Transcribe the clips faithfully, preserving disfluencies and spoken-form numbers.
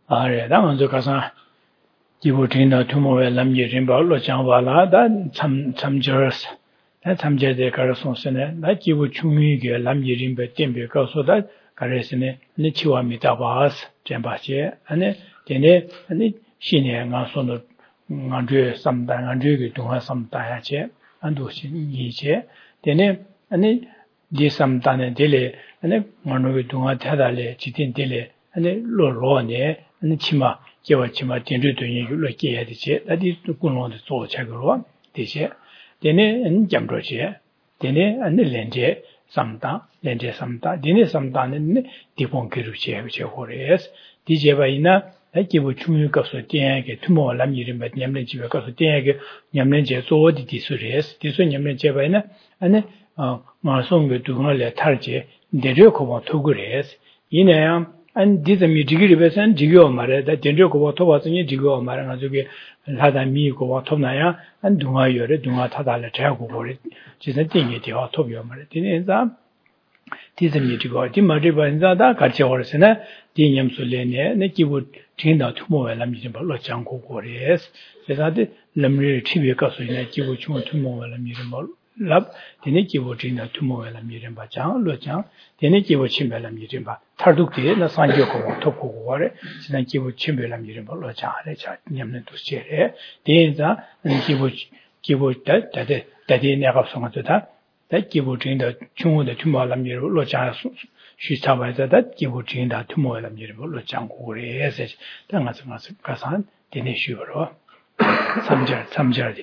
아래 당은저 가서 기부진다 투모에 남기진 바로 장발라다 참 참저스 나 참저데 가르송스네 나 기부 중위게 남기진 배 땜be 가서다 가르스네 니 치와미다 바스 잼바시 아니 데네 아니 신의 가서는 안주에 삼단 안주에 동화 삼다야체 안도신 이제 데네 아니 디삼단에 데레 아니 만노에 동화 타달레 지tin 데레 아니 로로네 아니 치마 제와 치마 딘르도니 로케야 되지 다디 꾸노도 또 책으로 되지 데네 안 잠로지 데네 안 렌제 삼다 렌제 삼다 데네 삼다는 디본케루체 제호레스 디제바이나 기부 중요값을 땡에게 투모 남이름 받 냠는 집에 가서 땡에게 냠는 제 소디 디수레스 디수 냠는 제바이나 아니 어 마송게 두고를 탈지 내려고 토그레스 이내야 안 디즈미 디그리베선 디고 말에다 덴저고 토바스니 디고 말은 가지고 하다 미고 토나야 안 동아여래 동아 타달래 자고 버리 진짜 띵이 되어 토비어 말에 디네자 디즈미 디고 디마리반자다 같이 오르스네 디냠술레네 네 기부 진다 투모에 남지 벌로 장고 고레스 그래서 람리 티비에 가서 이제 기부 중 투모에 남지 벌 랍 데네 기부 진다 투모에 남지 바장 로장 데네 기부 침벨 남지 바 탈둑디에 나 산교고 토고고 거래 지난 기부 침벨 남지 벌로 장하래 자 냠는 도시에 데자 기부 기부 때 때데 때데 내가 성한도다 다 기부 진다 중후의 투모 남지 벌로 장 시타바이자다 기부 진다 투모에 남지 벌로 장고 그래서 당가서 가서 가산 데네 쉬어로 삼절 삼절이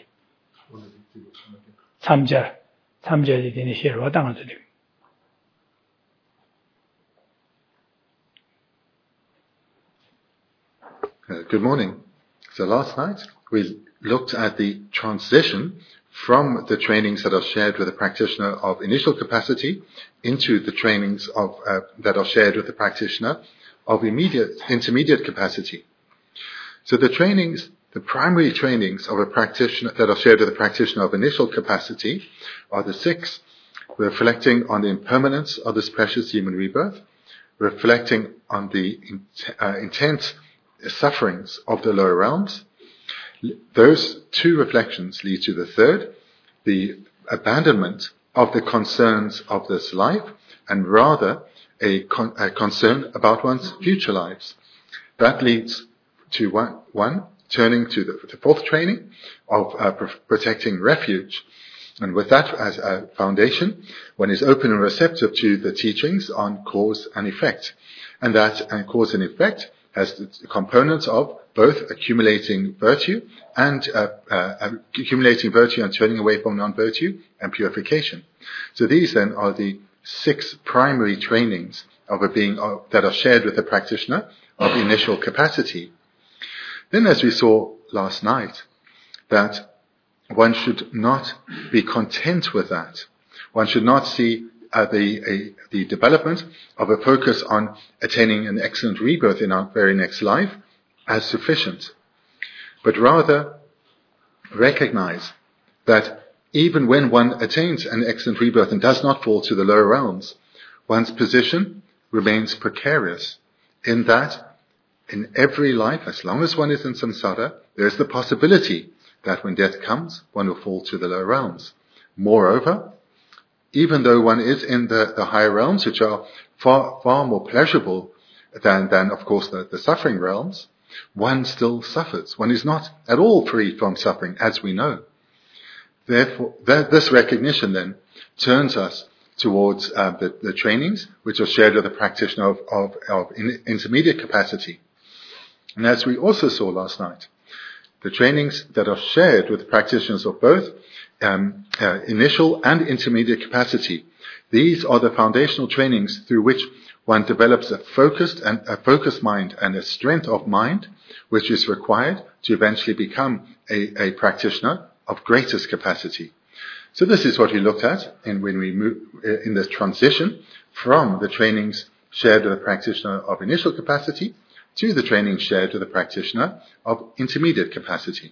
삼절 삼절이 되는 시로 당하죠. Good morning. So last night we looked at the transition from the trainings that are shared with the practitioner of initial capacity into the trainings of uh, that are shared with the practitioner of immediate intermediate capacity. So the trainings The primary trainings of a practitioner that are shared with a practitioner of initial capacity are the six, reflecting on the impermanence of this precious human rebirth, reflecting on the uh, intense sufferings of the lower realms. Those two reflections lead to the third, the abandonment of the concerns of this life, and rather a, con- a concern about one's future lives. That leads to one, one turning to the, the fourth training of uh, pr- protecting refuge. And with that as a foundation, one is open and receptive to the teachings on cause and effect. And that and cause and effect has the components of both accumulating virtue and uh, uh, accumulating virtue and turning away from non-virtue and purification. So these then are the six primary trainings of a being uh, that are shared with the practitioner of initial capacity. Then, as we saw last night, that one should not be content with that. One should not see uh, the a, the development of a focus on attaining an excellent rebirth in our very next life as sufficient, but rather recognize that even when one attains an excellent rebirth and does not fall to the lower realms, one's position remains precarious in that in every life, as long as one is in samsara, there is the possibility that when death comes, one will fall to the lower realms. Moreover, even though one is in the, the higher realms, which are far, far more pleasurable than, than of course, the, the suffering realms, one still suffers. One is not at all free from suffering, as we know. Therefore, that, this recognition then turns us towards uh, the, the trainings which are shared with the practitioner of, of, of in, intermediate capacity. And as we also saw last night, the trainings that are shared with the practitioners of both um, uh, initial and intermediate capacity, these are the foundational trainings through which one develops a focused and a focused mind and a strength of mind, which is required to eventually become a, a practitioner of greatest capacity. So this is what we looked at in when we move in this transition from the trainings shared with the practitioner of initial capacity to the training shared with the practitioner of intermediate capacity.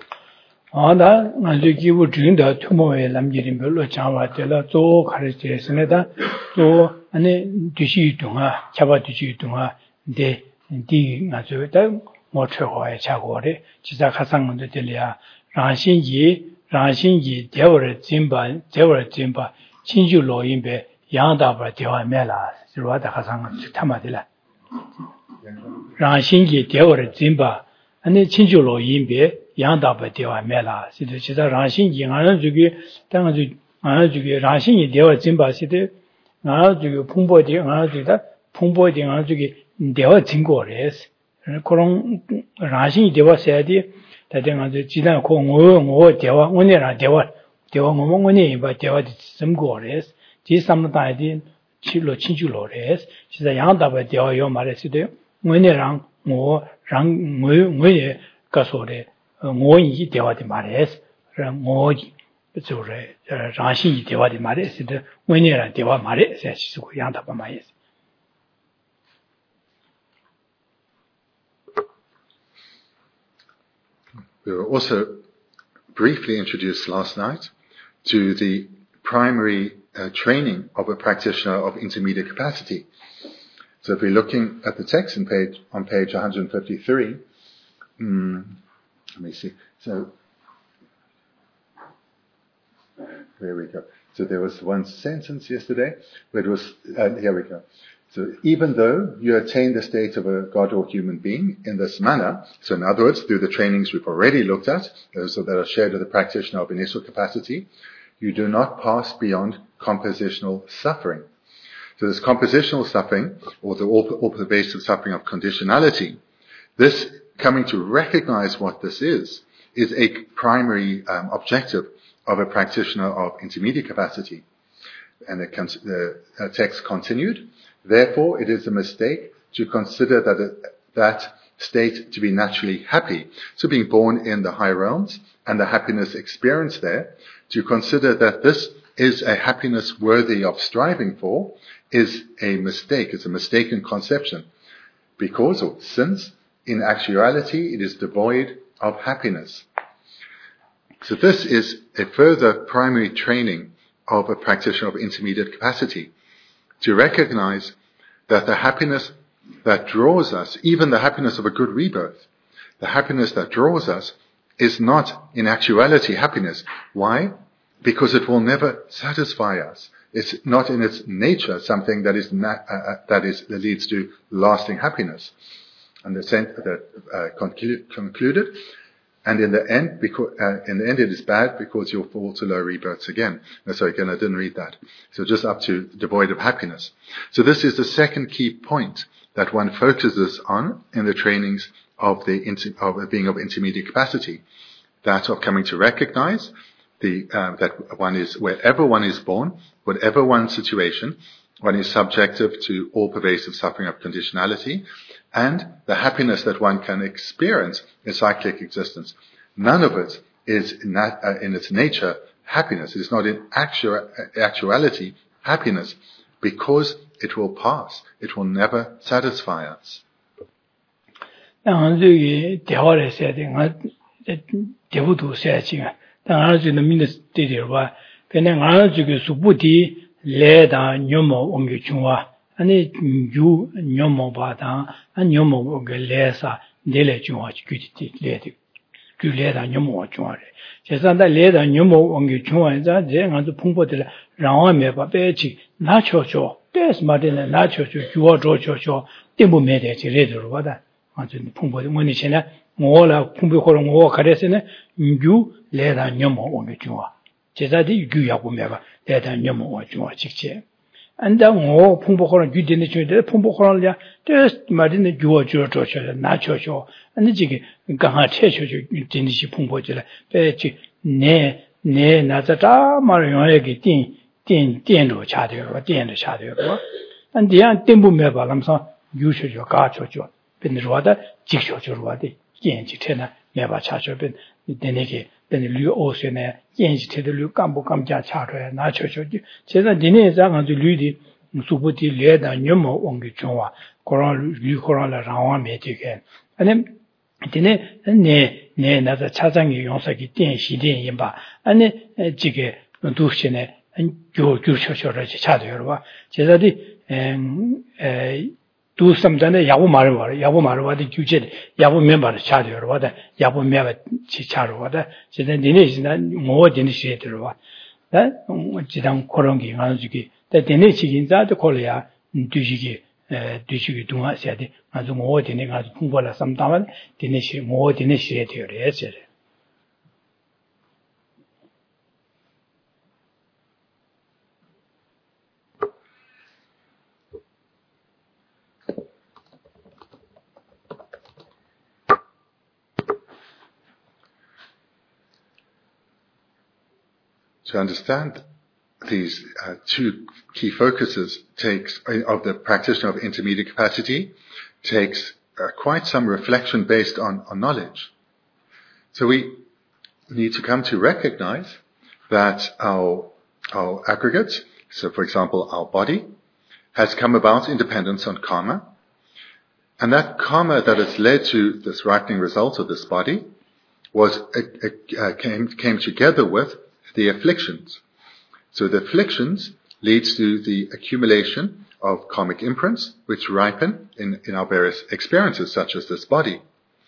아나 아주 기부 중인다 투모에 남기는 별로 장와텔라 또 가르치겠습니다. 또 안에 뒤시 동아 잡아 뒤시 동아 데 디 나저다 뭐 최고의 자고래 지사 가상문도 들이야 라신이 라신이 대월의 진반 대월의 진반 친주 로인배 양다바 대화매라 지로다 가상 타마들라 라신이 대월의 진반 아니 친주 로인배 양다바 대화매라 지도 지사 라신이 하는 주기 당주 하는 주기 라신이 대월 진반 시대 나 주기 풍보디 하는 주기다 풍보디 하는 주기 대화 진고래스 그런 라신이 대화해야지 대등한테 지난 공어 대화 오늘아 대화 대화 뭐뭐니 봐 대화 점고래스 지삼다디 칠로 친주로래스 진짜 양다바 대화 요 말했어요 오늘랑 뭐랑 뭐 뭐에 가서래 뭐이 대화디 말했어 뭐 저래 라신이 대화디 말했어요 오늘랑 대화 말했어요 시고 양다바 말했어 We were also briefly introduced last night to the primary uh, training of a practitioner of intermediate capacity. So if we're looking at the text in page, on page one fifty-three, um, let me see. So, here we go. So there was one sentence yesterday where it was, uh, here we go. So even though you attain the state of a God or human being in this manner, so in other words, through the trainings we've already looked at, those that are shared with the practitioner of initial capacity, you do not pass beyond compositional suffering. So this compositional suffering, or the all-pervasive suffering of conditionality, this coming to recognize what this is, is a primary um, objective of a practitioner of intermediate capacity. And the, the uh, text continued. Therefore, it is a mistake to consider that it, that state to be naturally happy. So being born in the high realms and the happiness experienced there, to consider that this is a happiness worthy of striving for is a mistake. It's a mistaken conception. Because, or since, in actuality, it is devoid of happiness. So this is a further primary training of a practitioner of intermediate capacity, to recognize that the happiness that draws us, even the happiness of a good rebirth, the happiness that draws us is not in actuality happiness. Why? Because it will never satisfy us. It's not in its nature something that is na- uh, that is that leads to lasting happiness. And the sent that uh, conclu- concluded. And in the end, because, uh, in the end it is bad because you'll fall to low rebirths again. No, sorry, again, I didn't read that. So just up to devoid of happiness. So this is the second key point that one focuses on in the trainings of the, inter- of being of intermediate capacity. That of coming to recognize the, uh, that one is, wherever one is born, whatever one's situation, one is subjective to all pervasive suffering of conditionality, and the happiness that one can experience in cyclic existence. None of it is in, that, uh, in its nature happiness. It is not in actua- actuality happiness, because it will pass. It will never satisfy us. 아니 유 녀모 바다 안 녀모 그 레사 내래 중화 규지 레디 규레다 녀모 중화래 제산다 레다 녀모 원기 중화자 제가도 풍보들 라와메 바베치 나초초 데스 마데네 나초초 주어조초초 띠부메데 지레도로 바다 아주 풍보들 뭐니 전에 뭐라 풍보코로 뭐 가래서네 유 레다 녀모 원기 중화 제자디 유야고 메가 레다 녀모 중화 직제 안다 뭐 풍복호랑 규되는 중에 풍복호랑이야 때 말이네 주어주어줘서 나초쇼 아니 지게 강하 최초죠 진리시 풍복지라 배지 네네 나자다 말용에게 띵띵 띵로 차대요 띵로 차대요 안디안 띵부메 발람서 유쇼죠 가초죠 빈르와다 직쇼죠와데 겐지테나 내가 차셔빈 내내게 르 오세네 옌지테들 르 깜보 깜자 차로에 나초쇼지 제가 니네 장한테 르디 수부티 레다 녀모 원기 중화 고런 르코라라 라와 메티게 아니 니네 네네 나자 차장이 용사기 땡시된 임바 아니 지게 두시네 교 교쇼쇼를 차도요 봐 제자디 에 do something yabu marwa yabu marwa the juche yabu member chadi or what yabu member chicharo what so then dinesh na mo dinesh etro that jidang korongi ngajuki that dinesh inza to kolya dujigi dujigi dunga siade ngazu mo dinesh ngazu 풍보라 samtaman dinesh mo dinesh etro yes. To understand these uh, two key focuses takes of the practitioner of intermediate capacity takes uh, quite some reflection based on, on knowledge. So we need to come to recognize that our our aggregates, so for example our body, has come about in dependence on karma, and that karma that has led to this ripening result of this body was uh, uh, came came together with the afflictions. So the afflictions leads to the accumulation of karmic imprints, which ripen in, in our various experiences, such as this body.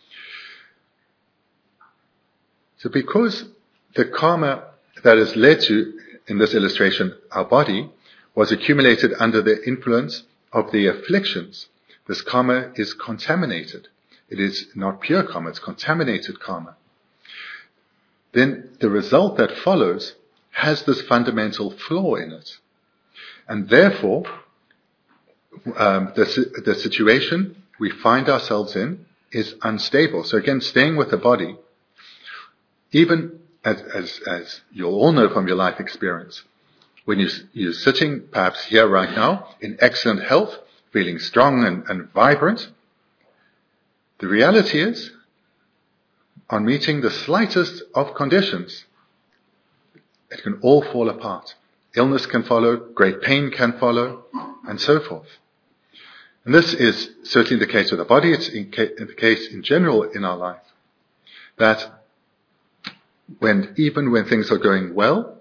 So because the karma that has led to, in this illustration, our body, was accumulated under the influence of the afflictions, this karma is contaminated. It is not pure karma, it's contaminated karma. Then the result that follows has this fundamental flaw in it. And therefore, um, the, the situation we find ourselves in is unstable. So again, staying with the body, even as, as, as you'll all know from your life experience, when you, you're sitting perhaps here right now in excellent health, feeling strong and, and vibrant, the reality is, on meeting the slightest of conditions, it can all fall apart. Illness can follow, great pain can follow, and so forth. And this is certainly the case with the body, it's in ca- the case in general in our life. That when, even when things are going well,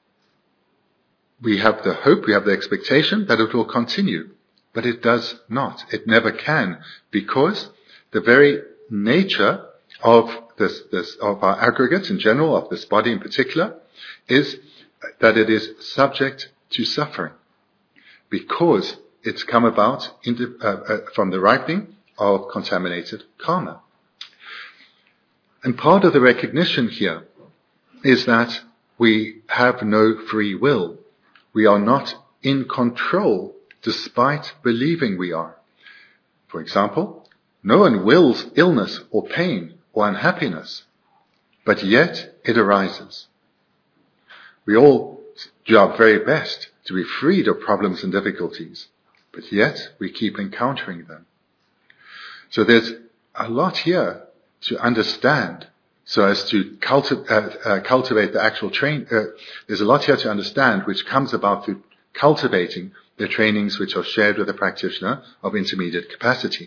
we have the hope, we have the expectation that it will continue. But it does not. It never can, because the very nature of this, this, of our aggregates in general, of this body in particular, is that it is subject to suffering, because it's come about in the, uh, uh, from the ripening of contaminated karma. And part of the recognition here is that we have no free will. We are not in control, despite believing we are. For example, no one wills illness or pain or unhappiness, but yet it arises. We all do our very best to be freed of problems and difficulties, but yet we keep encountering them. So there's a lot here to understand, so as to culti- uh, uh, cultivate the actual train. Uh, there's a lot here to understand, which comes about through cultivating the trainings which are shared with the practitioner of intermediate capacity.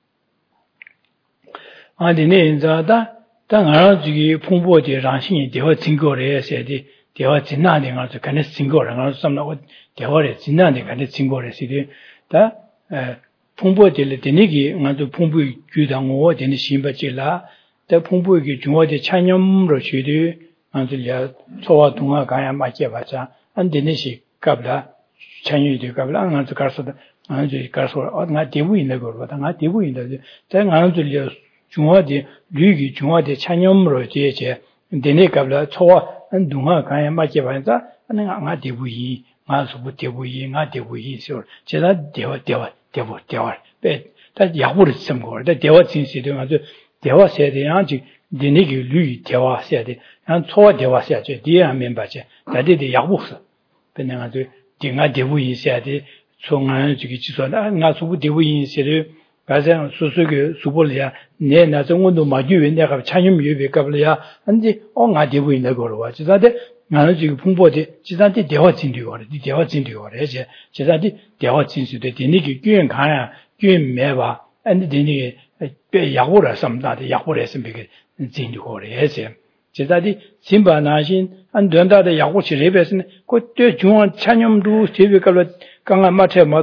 대화 진나는 가서 간에 신고를 가서 삼나고 대화를 진나는 간에 신고를 시대 다 풍부될 때니기 나도 풍부 규당고 되는 신바질라 다 풍부의 중화의 찬염으로 쉬되 안들야 소와 동화 가야 맞게 봐자 안 되는 시 갑라 찬유도 갑라 안 가서 아주 가서 어나 대부 있는 거 보다 나 대부 있는데 제가 안들야 중화의 류기 중화의 찬염으로 제제 되네 갑라 소와 안 동화 가야 맞게 봐자 내가 안 대부이 마수부 대부이 나 대부이 소 제가 대화 대화 대화 대화 다 야구를 좀 거. 대화 진실도 아주 대화 세대한지 되네기 류 대화 세대 한 초와 대화 세대 뒤에 하면 봐지 다들 야구스 그냥 아주 딩아 대부이 세대 총안 저기 지소나 나 수부 대부이 세대 가장 수수게 수볼이야 내 나정원도 마주에 내가 찬임 유배값이야 한지 어가 대부이 내거로 와 지사대 나는 지금 풍부대 지사대 대화 진료를 이 대화 진료를 이제 지사대 대화 진수대 되네기 교연 가야 교연 매봐 안데 되네기 배 야구를 삼다대 야구를 했으면 진료를 해서 지사대 심바나신 안 된다대 야구 지레베스는 그때 중앙 찬염도 제배값을 강한 마트에 마도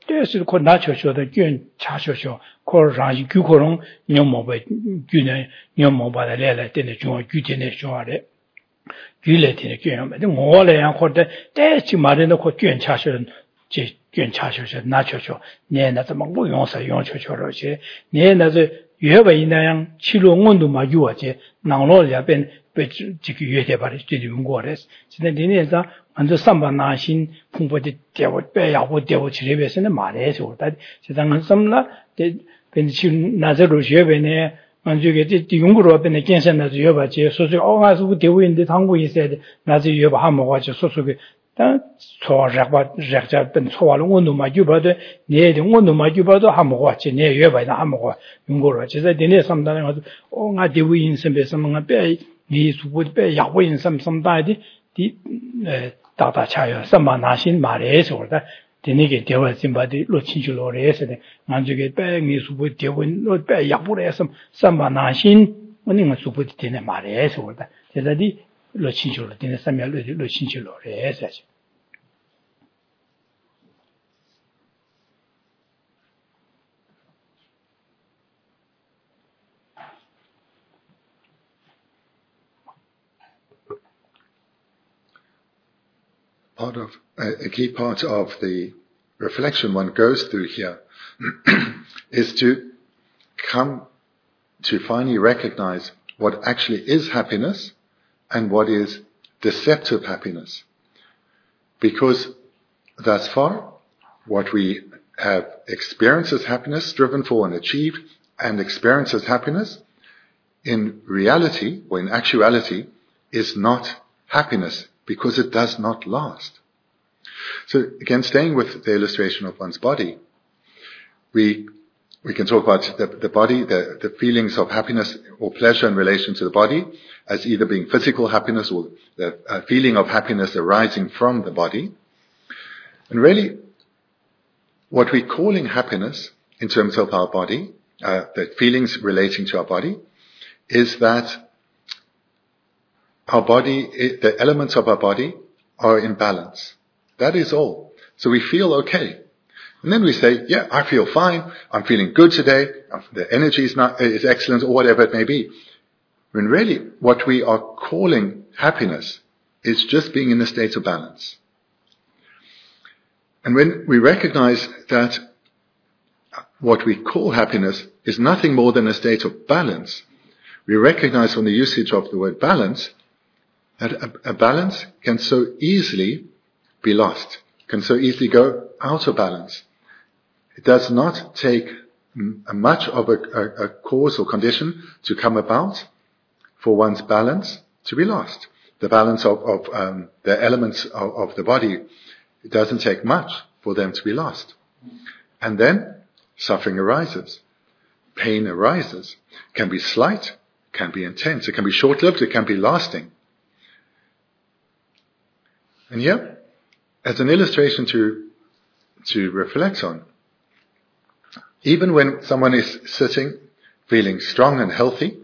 There's a natural the gun chasho, core range, Gucoron, Yomo, Gune, Yomo by the Lela, then the joint, Gutin, Joare, Gulet in the gun, but the more and quarter, there's you marine the gun chasho, gun chasho, natural, near that among Buyons, a young church, near that you have a young Chilo Mundu Majuache, now Lord Yaben, but Chiki about it, Gores. So then is that. And the samba nation, Pumped, Devil, Bear, what devil Chilibes in the Mares or that. So then some the Nazaro Jevene, and you get it, the younger up in the Jensen as you have a so all as would do in the tongue we said, Nazi you have a hammer watch, so so good. So Rabat, Jacjab, and so on, one of my Jubada, near the one of my Jubada, hammer watch, near you by the hammer, Yungoro. She said, dinner sometimes, oh, I do in some some bay, these would be Yahweh in some some died. The Tata Chaya, some Manashin Mares or that the nigger deal with somebody looking to Lores and you get bang is with the wind, not by Yapuresum, some Manashin, when you must put it in a Mares or that. The Lochinchul, in some Lochinchul Lores. Part of a key part of the reflection one goes through here is to come to finally recognize what actually is happiness and what is deceptive happiness. Because thus far, what we have experienced as happiness, striven for and achieved, and experienced as happiness, in reality, or in actuality, is not happiness, because it does not last. So again, staying with the illustration of one's body, we we can talk about the, the body, the, the feelings of happiness or pleasure in relation to the body as either being physical happiness or the uh, feeling of happiness arising from the body. And really, what we're calling happiness in terms of our body, uh, the feelings relating to our body, is that our body, the elements of our body are in balance. That is all. So we feel okay. And then we say, yeah, I feel fine. I'm feeling good today. The energy is not, is excellent, or whatever it may be. When really what we are calling happiness is just being in a state of balance. And when we recognize that what we call happiness is nothing more than a state of balance, we recognize from the usage of the word balance that a, a balance can so easily be lost, can so easily go out of balance. It does not take m- much of a, a, a cause or condition to come about for one's balance to be lost. The balance of, of um, the elements of, of the body, it doesn't take much for them to be lost. And then suffering arises. Pain arises. It can be slight, can be intense, it can be short-lived, it can be lasting. And here, as an illustration to, to reflect on, even when someone is sitting, feeling strong and healthy,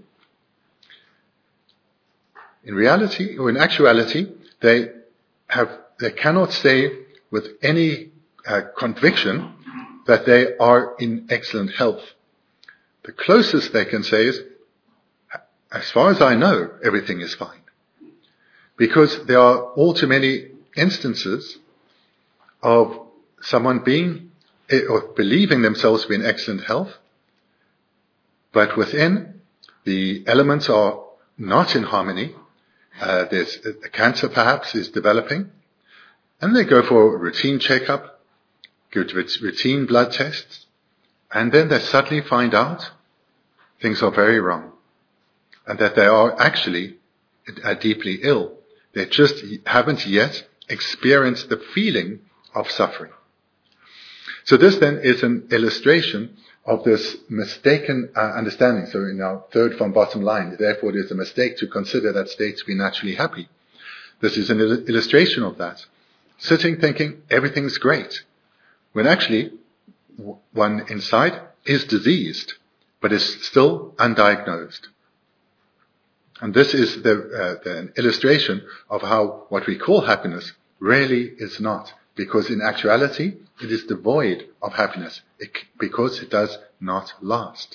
in reality, or in actuality, they have, they cannot say with any uh, conviction that they are in excellent health. The closest they can say is, as far as I know, everything is fine. Because there are all too many instances of someone being or believing themselves to be in excellent health, but within the elements are not in harmony. Uh, there's a cancer perhaps is developing, and they go for a routine checkup, go to routine blood tests, and then they suddenly find out things are very wrong, and that they are actually uh, deeply ill. They just haven't yet experienced the feeling of suffering. So this then is an illustration of this mistaken uh, understanding. So in our third from bottom line, therefore it is a mistake to consider that state to be naturally happy. This is an il- illustration of that. Sitting thinking everything's great, when actually w- one inside is diseased, but is still undiagnosed. And this is the, uh, the illustration of how what we call happiness really is not, because in actuality, it is devoid of happiness, it, because it does not last.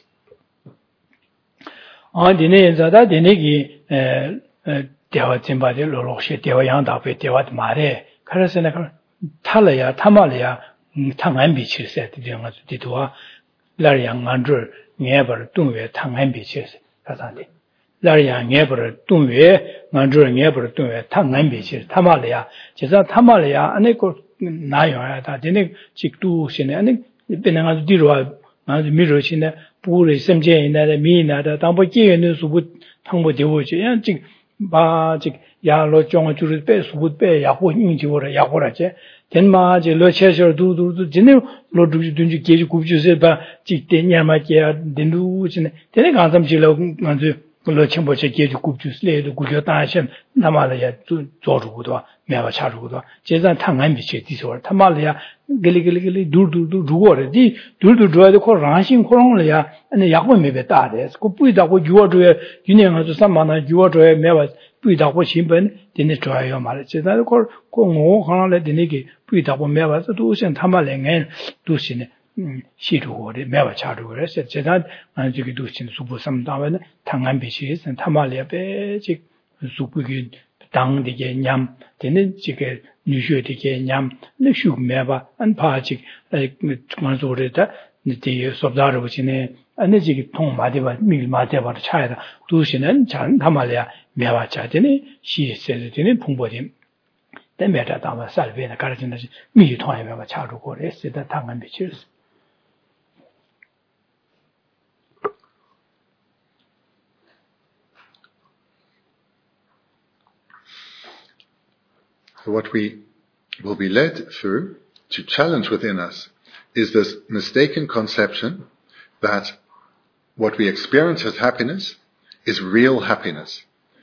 아, 디네 자다 디네기 에 대화 진바데 로로시 대화 양답에 대화 말에 그래서 내가 탈래야 타말이야 탕안비치세 되는 디도와 라량 안줄 녀버 동외 탕안비치세 가산데 라량 녀버 동외 안줄 녀버 동외 탕안비치 타말이야 제가 타말이야 아니고 나요야 다 디네 직두시네 아니 베나가 디로와 아주 미로시네 부를 심제인데 미나다 당보 기회는 수부 탕보 되고지 즉 바즉 야로 종을 줄을 빼 수부 빼 야고 인지고라 야고라지 된마지 러체셔 두두두 진네 로두지 둔지 계지 굽주세 바 직대냐마게 된두지네 되네 간삼지로 간주 러침보체 계지 굽주스레도 구겨다신 나마라야 조주고도 매와 차주고도 제산 탕안비체 디소를 타말이야 길리길리길리 두두두 두고르디 두두두에도 코 랑신 코롱을야 아니 약고 매베 따데 그 뿌이다고 유어도에 유행하서 삼만나 유어도에 매와 뿌이다고 신분 되네 좋아요 말에 제가 그 공오 하나를 되네게 뿌이다고 매와서 도신 타말랭에 도신에 시루고를 매와 차루고를 제가 저기 도신 수부 삼다면 탕안비체에서 타말이야 베직 수부기 당디게 냠 되는 지게 뉴슈디게 냠 뉴슈메바 안파직 그만소르다 니티 sob다르부치네 안내지기 통마디바 밀마데바 차이다 두시는 잘 담아야 매와자되네 시에세되네 풍보림 때메다 담아 살베나 가르친다지 미 통하면 차루고래 세다 당한 비치스 So what we will be led through to challenge within us is this mistaken conception that what we experience as happiness is real happiness.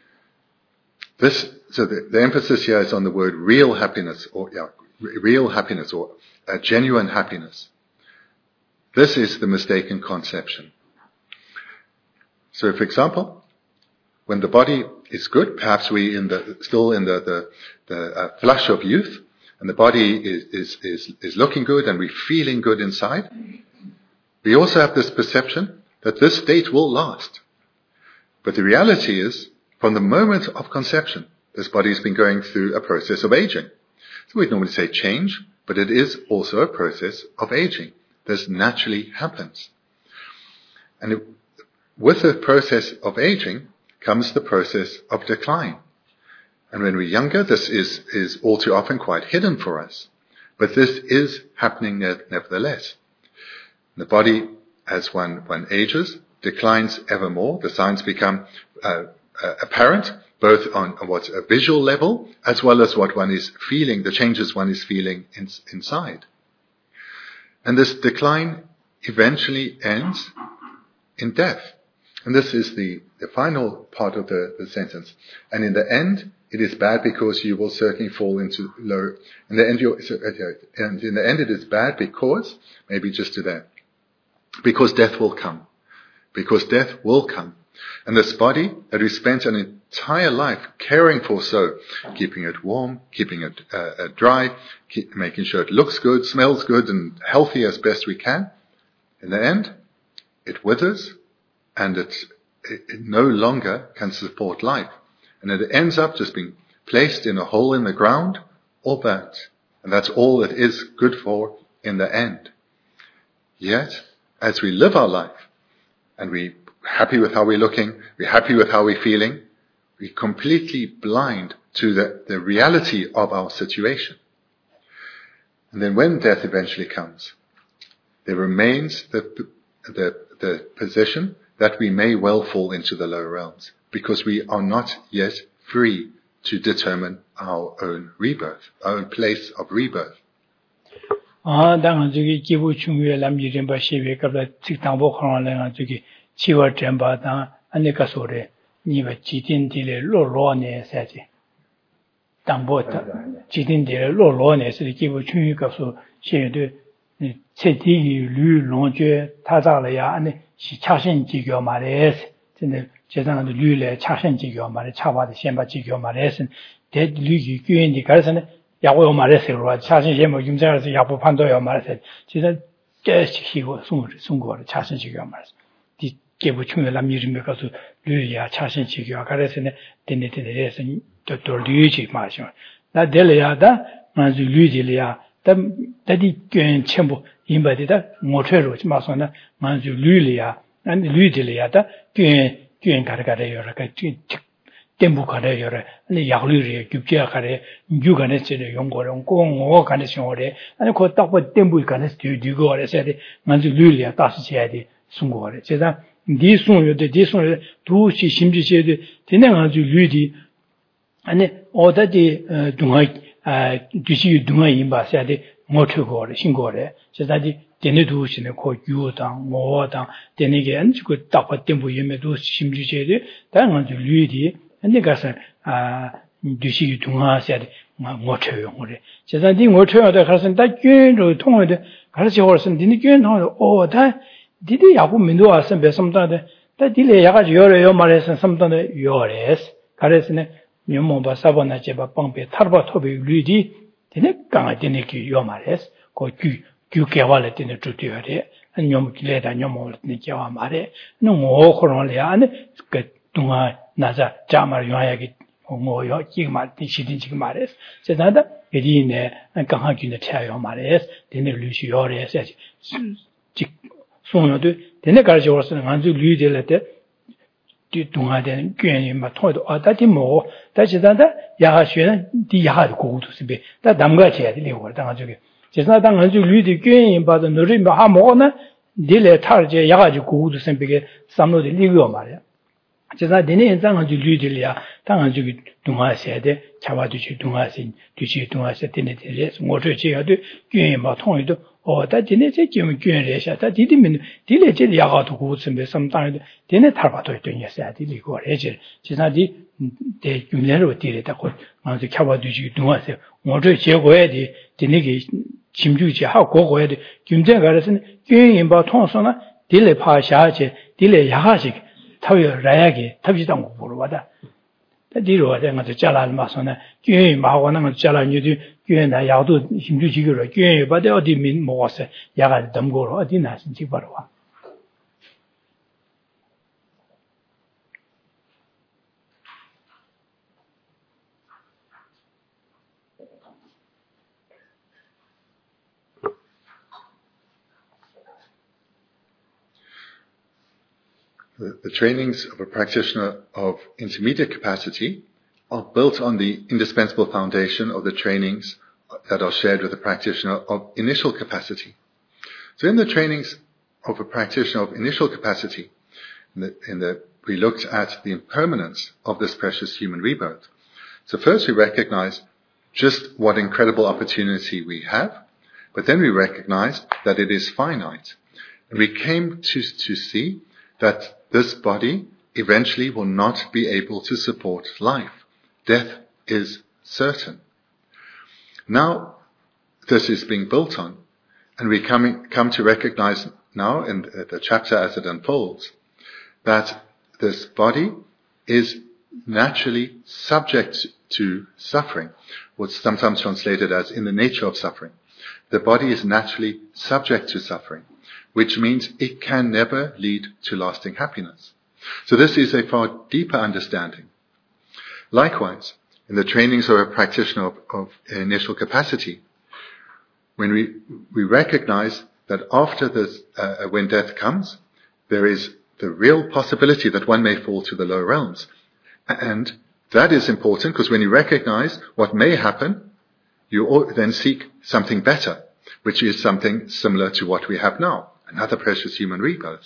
This, so the, the emphasis here is on the word real happiness, or yeah, real happiness, or uh, genuine happiness. This is the mistaken conception. So, for example, when the body is good, perhaps we in the still in the the, the uh, flush of youth, and the body is, is is is looking good, and we're feeling good inside. We also have this perception that this state will last. But the reality is, from the moment of conception, this body has been going through a process of aging. So we'd normally say change, but it is also a process of aging. This naturally happens. And it, with the process of aging comes the process of decline. And when we're younger, this is, is all too often quite hidden for us. But this is happening nevertheless. The body, as one, one ages, declines ever more. The signs become uh, uh, apparent, both on, on what's a visual level, as well as what one is feeling, the changes one is feeling in, inside. And this decline eventually ends in death. And this is the, the final part of the, the sentence. And in the end, it is bad because you will certainly fall into low. In the end, you and in the end, it is bad because maybe just to that, because death will come, because death will come, and this body that we spent an entire life caring for, so keeping it warm, keeping it uh, uh, dry, keep, making sure it looks good, smells good, and healthy as best we can. In the end, it withers. And it, it, it no longer can support life. And it ends up just being placed in a hole in the ground or burnt. And that's all it is good for in the end. Yet, as we live our life, and we're happy with how we're looking, we're happy with how we're feeling, we're completely blind to the, the reality of our situation. And then when death eventually comes, there remains the, the, the position that we may well fall into the lower realms, because we are not yet free to determine our own rebirth, our own place of rebirth. 아, 당한 저기 기부 중요에 남기된 바 시비 갑라 직당보 하나는 저기 지워 전바다 안내가 소리 니가 지딘디레 로로네 세지 당보다 지딘디레 로로네 세지 기부 중요 값소 시에도 세디기 류롱죄 타자라야 안에 차신지교 말에서 근데 제상의 류래 차신지교 말에 차바의 현바지교 말에서 대류기 교인이 가서는 야고 말했어요. 자신 예모 김자에서 야고 판도요 말했어요. 진짜 깨시고 송을 송거를 자신 지겨 말했어. 디 개부 중에 남이름에 가서 류야 자신 지겨 가래서네 데네데에서 또 류지 마셔. 나 델야다 아주 류지리야. 담 다디 괜 첨부 임바디다 모처로 마서나 아주 류리야. 아니 류지리야다 괜 괜 가르가래요. 그 tembu kare yore, ane yaglu re, gyubjaya kare, gyu gane tsere yongore, ko ngo gane siongore, ane ko takpa tembu gane stiyo digo gore, sayade, nganzu lu liya tasi chayade sungo gore. Chayda, di sung yode, di sung yode, du shi shimji chayade, tene nganzu lu di, ane oda di dunga, dushi yu dunga yinba sayade, ngo cho gore, shingo gore. Chayda di, tene du shi ne ko gyu dang, ngo dang, tene ge, ane chiko takpa tembu yeme du shimji chayade, da nganzu lu di, 근데 가서 아 두시 동화셔야 뭐 쳐요 그래. 제가 네 뭐쳐야다 가서 다 균으로 통화돼. 가르쳐 버렸어. 니네 균 통화 어다 디디 야고 민도 왔어. 배섬다데. 다 디레 야가 요래요 말해서 섬다데 요래스. 가르스네 묘모바 사바나 제바 빵베 타르바 토베 류디 디네 강아 디네 요 말해스. 거규 규개발에 디네 주디어래. 뇽 길에다 뇽모를 디네 와 말해. 너뭐 그런래야 아니 그 동화 나자 자말 요야기 뭐요 지금 시딘 지금 말했어. 제가다 여기네 강하기는 태요 말했어. 되네 루시요래서 직 송요도 되네 가르쳐서는 안주 류될 때 동화된 괜히 막 통도 아다디 뭐 다시다다 야하시는 디야하고 고도스베 다 남가지 해야 되는 거 당한 저기 제가 당 안주 류디 괜히 봐도 너리 뭐 뭐나 딜에 타르제 야가지고 고도스베게 삼로데 리고 말이야. 제가 되는 현상은 류들이야. 당한 저기 동화셔야 돼. 차와두시 동화신, 두시 동화셔 되는데서 뭐저 제가도 괜히 막 통해도 어, 다 되네 제 지금 괜히래셔. 다 디디면 딜에 제 야가도 고스면 삼당에 되네 탈바도 되냐셔야 되고 그래지. 지나디 대 윤례로 딜에다 고 먼저 차와두시 동화셔. 뭐저 제고야 돼. 되네게 짐주지 하고 고고야 돼. 김제 가르스는 괜히 막 통서나 딜에 파샤지, 딜에 야가지 타요 라야게 탑지당 공부를 받아. 뒤로 내가 잘할 마서나 교회 마하고는 잘하니도 교회나 야도 힘주 지기로 교회 받아 어디 민 먹었어. 야가 담고로 어디 나신지 바로 와. The, the trainings of a practitioner of intermediate capacity are built on the indispensable foundation of the trainings that are shared with a practitioner of initial capacity. So in the trainings of a practitioner of initial capacity, in the, in the, we looked at the impermanence of this precious human rebirth. So first we recognize just what incredible opportunity we have, but then we recognized that it is finite. And we came to, to see that this body eventually will not be able to support life. Death is certain. Now, this is being built on, and we come, come to recognize now in the chapter as it unfolds, that this body is naturally subject to suffering, what's sometimes translated as in the nature of suffering. The body is naturally subject to suffering, which means it can never lead to lasting happiness. So this is a far deeper understanding. Likewise, in the trainings of a practitioner of, of initial capacity, when we, we recognize that after this, uh, when death comes, there is the real possibility that one may fall to the lower realms. And that is important because when you recognize what may happen, you then seek something better, which is something similar to what we have now. Another precious human rebirth.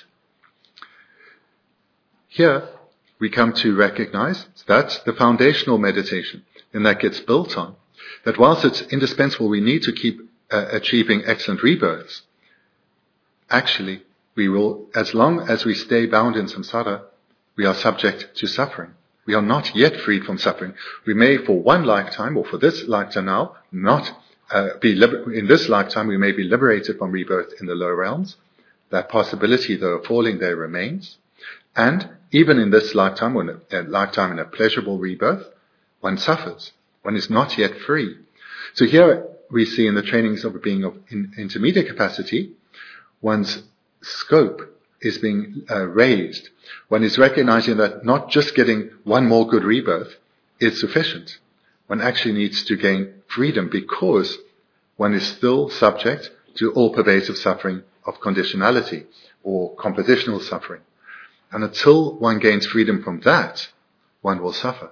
Here, we come to recognize that's the foundational meditation, and that gets built on, that whilst it's indispensable we need to keep uh, achieving excellent rebirths, actually, we will, as long as we stay bound in samsara, we are subject to suffering. We are not yet freed from suffering. We may, for one lifetime, or for this lifetime now, not uh, be, liber- in this lifetime, we may be liberated from rebirth in the lower realms. That possibility, though, of falling there remains. And even in this lifetime, or a lifetime in a pleasurable rebirth, one suffers. One is not yet free. So here we see in the trainings of a being of in, intermediate capacity, one's scope is being uh, raised. One is recognizing that not just getting one more good rebirth is sufficient. One actually needs to gain freedom because one is still subject to all-pervasive suffering of conditionality or compositional suffering. And until one gains freedom from that, one will suffer.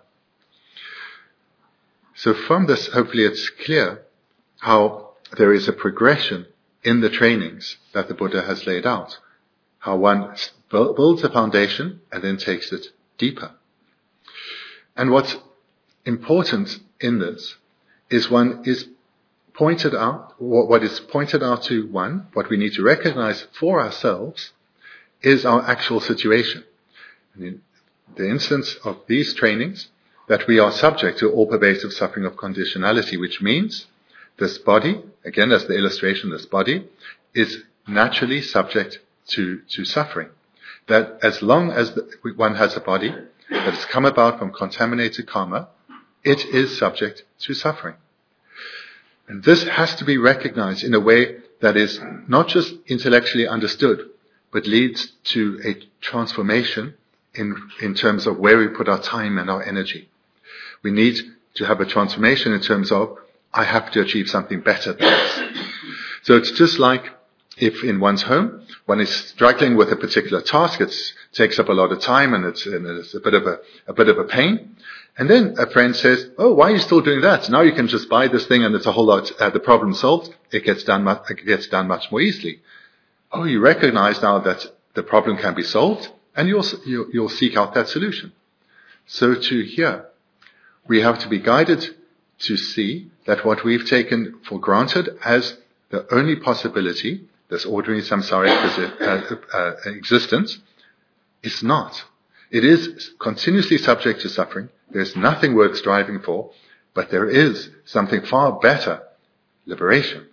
So from this, hopefully it's clear how there is a progression in the trainings that the Buddha has laid out. How one builds a foundation and then takes it deeper. And what's important in this is one is pointed out, what is pointed out to one, what we need to recognize for ourselves is our actual situation. And in the instance of these trainings, that we are subject to all-pervasive suffering of conditionality, which means this body, again as the illustration, this body is naturally subject to, to suffering. That as long as the, one has a body that has come about from contaminated karma, it is subject to suffering. And this has to be recognized in a way that is not just intellectually understood, but leads to a transformation in, in terms of where we put our time and our energy. We need to have a transformation in terms of, I have to achieve something better than this. So it's just like if in one's home, one is struggling with a particular task, it takes up a lot of time and it's, and it's a bit of a, a bit of a pain. And then a friend says, oh, why are you still doing that? Now you can just buy this thing and it's a whole lot, uh, the problem solved. It gets done, much, it gets done much more easily. Oh, you recognize now that the problem can be solved and you'll, you'll, you'll seek out that solution. So to here, we have to be guided to see that what we've taken for granted as the only possibility, this ordinary samsaric uh, uh, existence, is not. It is continuously subject to suffering. There's nothing worth striving for, but there is something far better, liberation.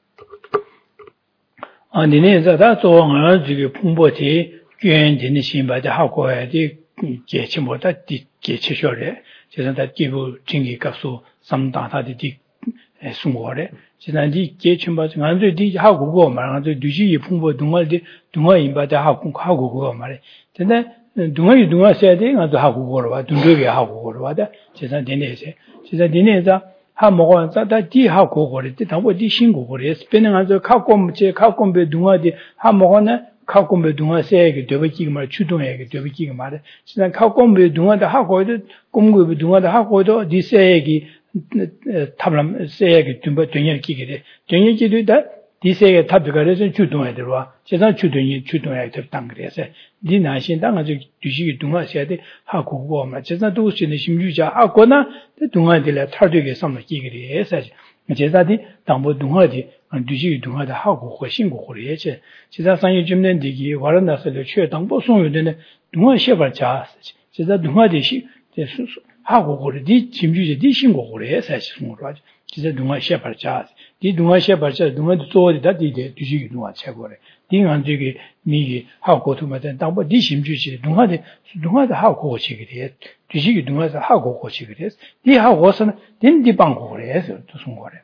제가 기부 증기 값수 삼다다디 숨어래 지난디 계층바 중간에 디 하고고 말하는 뒤지 풍부 동아디 동아 인바다 하고 하고고 말해 근데 동아이 동아 써야 돼 가서 하고고로 봐 동료게 하고고로 봐다 제가 되네세 제가 되네자 하 먹어서 다디 하고고를 당보디 신고고를 스페닝 가서 갖고 제 갖고 배 동아디 하 먹어나 갖고 배 동아 써야게 되버기가 말 주동해야게 되버기가 말해 지난 갖고 배 동아다 하고도 공부 동아다 하고도 디세야기 탑람 세야기 좀 전혀 기게 전혀 기도다 디세가 탑가래서 주동해야 들어와 제가 주동이 주동해야 됐단 그래서 니 나신 당아주 뒤시 동아셔야 돼 하고고 말 제가 도시는 심주자 하고나 동아들에 탈되게 삼는 기게 해서 제자디 당보 동아디 뒤시 동아다 하고 훨씬고 그래야지 제가 상이 좀는 되기 와르나서를 최 당보 송요되는 동아 셔발자 제가 동아디시 하고 그러디 짐주제 디신고 그래 사실 송으로 하지 진짜 동아 셔발자 디 동아 셔발자 동아도 쪼어디다 디데 뒤시 동아 최고래 딩안 되게 미기 하고 도마된 당보 디 심주제 동아데 동아도 하고 고치게 돼 뒤시 동아서 하고 고치게 돼 디 하고서는 딘디 방고 그래서 또 송거래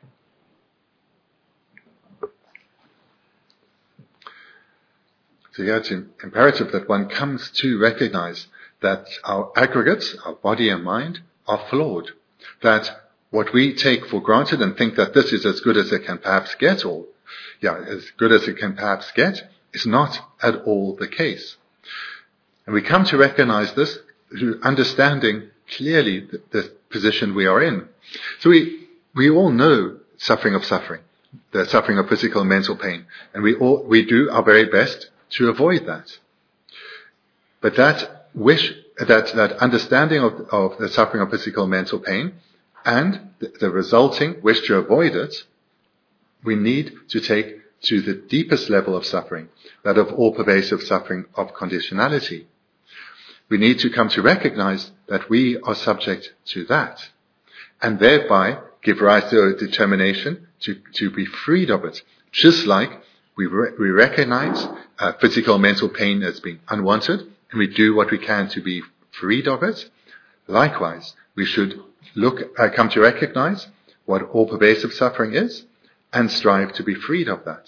So yeah, it's imperative that one comes to recognize that our aggregates, our body and mind, are flawed. That what we take for granted and think that this is as good as it can perhaps get, or yeah, as good as it can perhaps get, is not at all the case. And we come to recognize this through understanding clearly the, the position we are in. So we, we all know suffering of suffering, the suffering of physical and mental pain, and we all, we do our very best to avoid that. But that wish, that, that understanding of, of the suffering of physical and mental pain and the, the resulting wish to avoid it, we need to take to the deepest level of suffering, that of all-pervasive suffering of conditionality. We need to come to recognize that we are subject to that, and thereby give rise to a determination to, to be freed of it, just like we, re- we recognize uh, physical and mental pain as being unwanted, and we do what we can to be freed of it. Likewise, we should look, uh, come to recognize what all-pervasive suffering is and strive to be freed of that.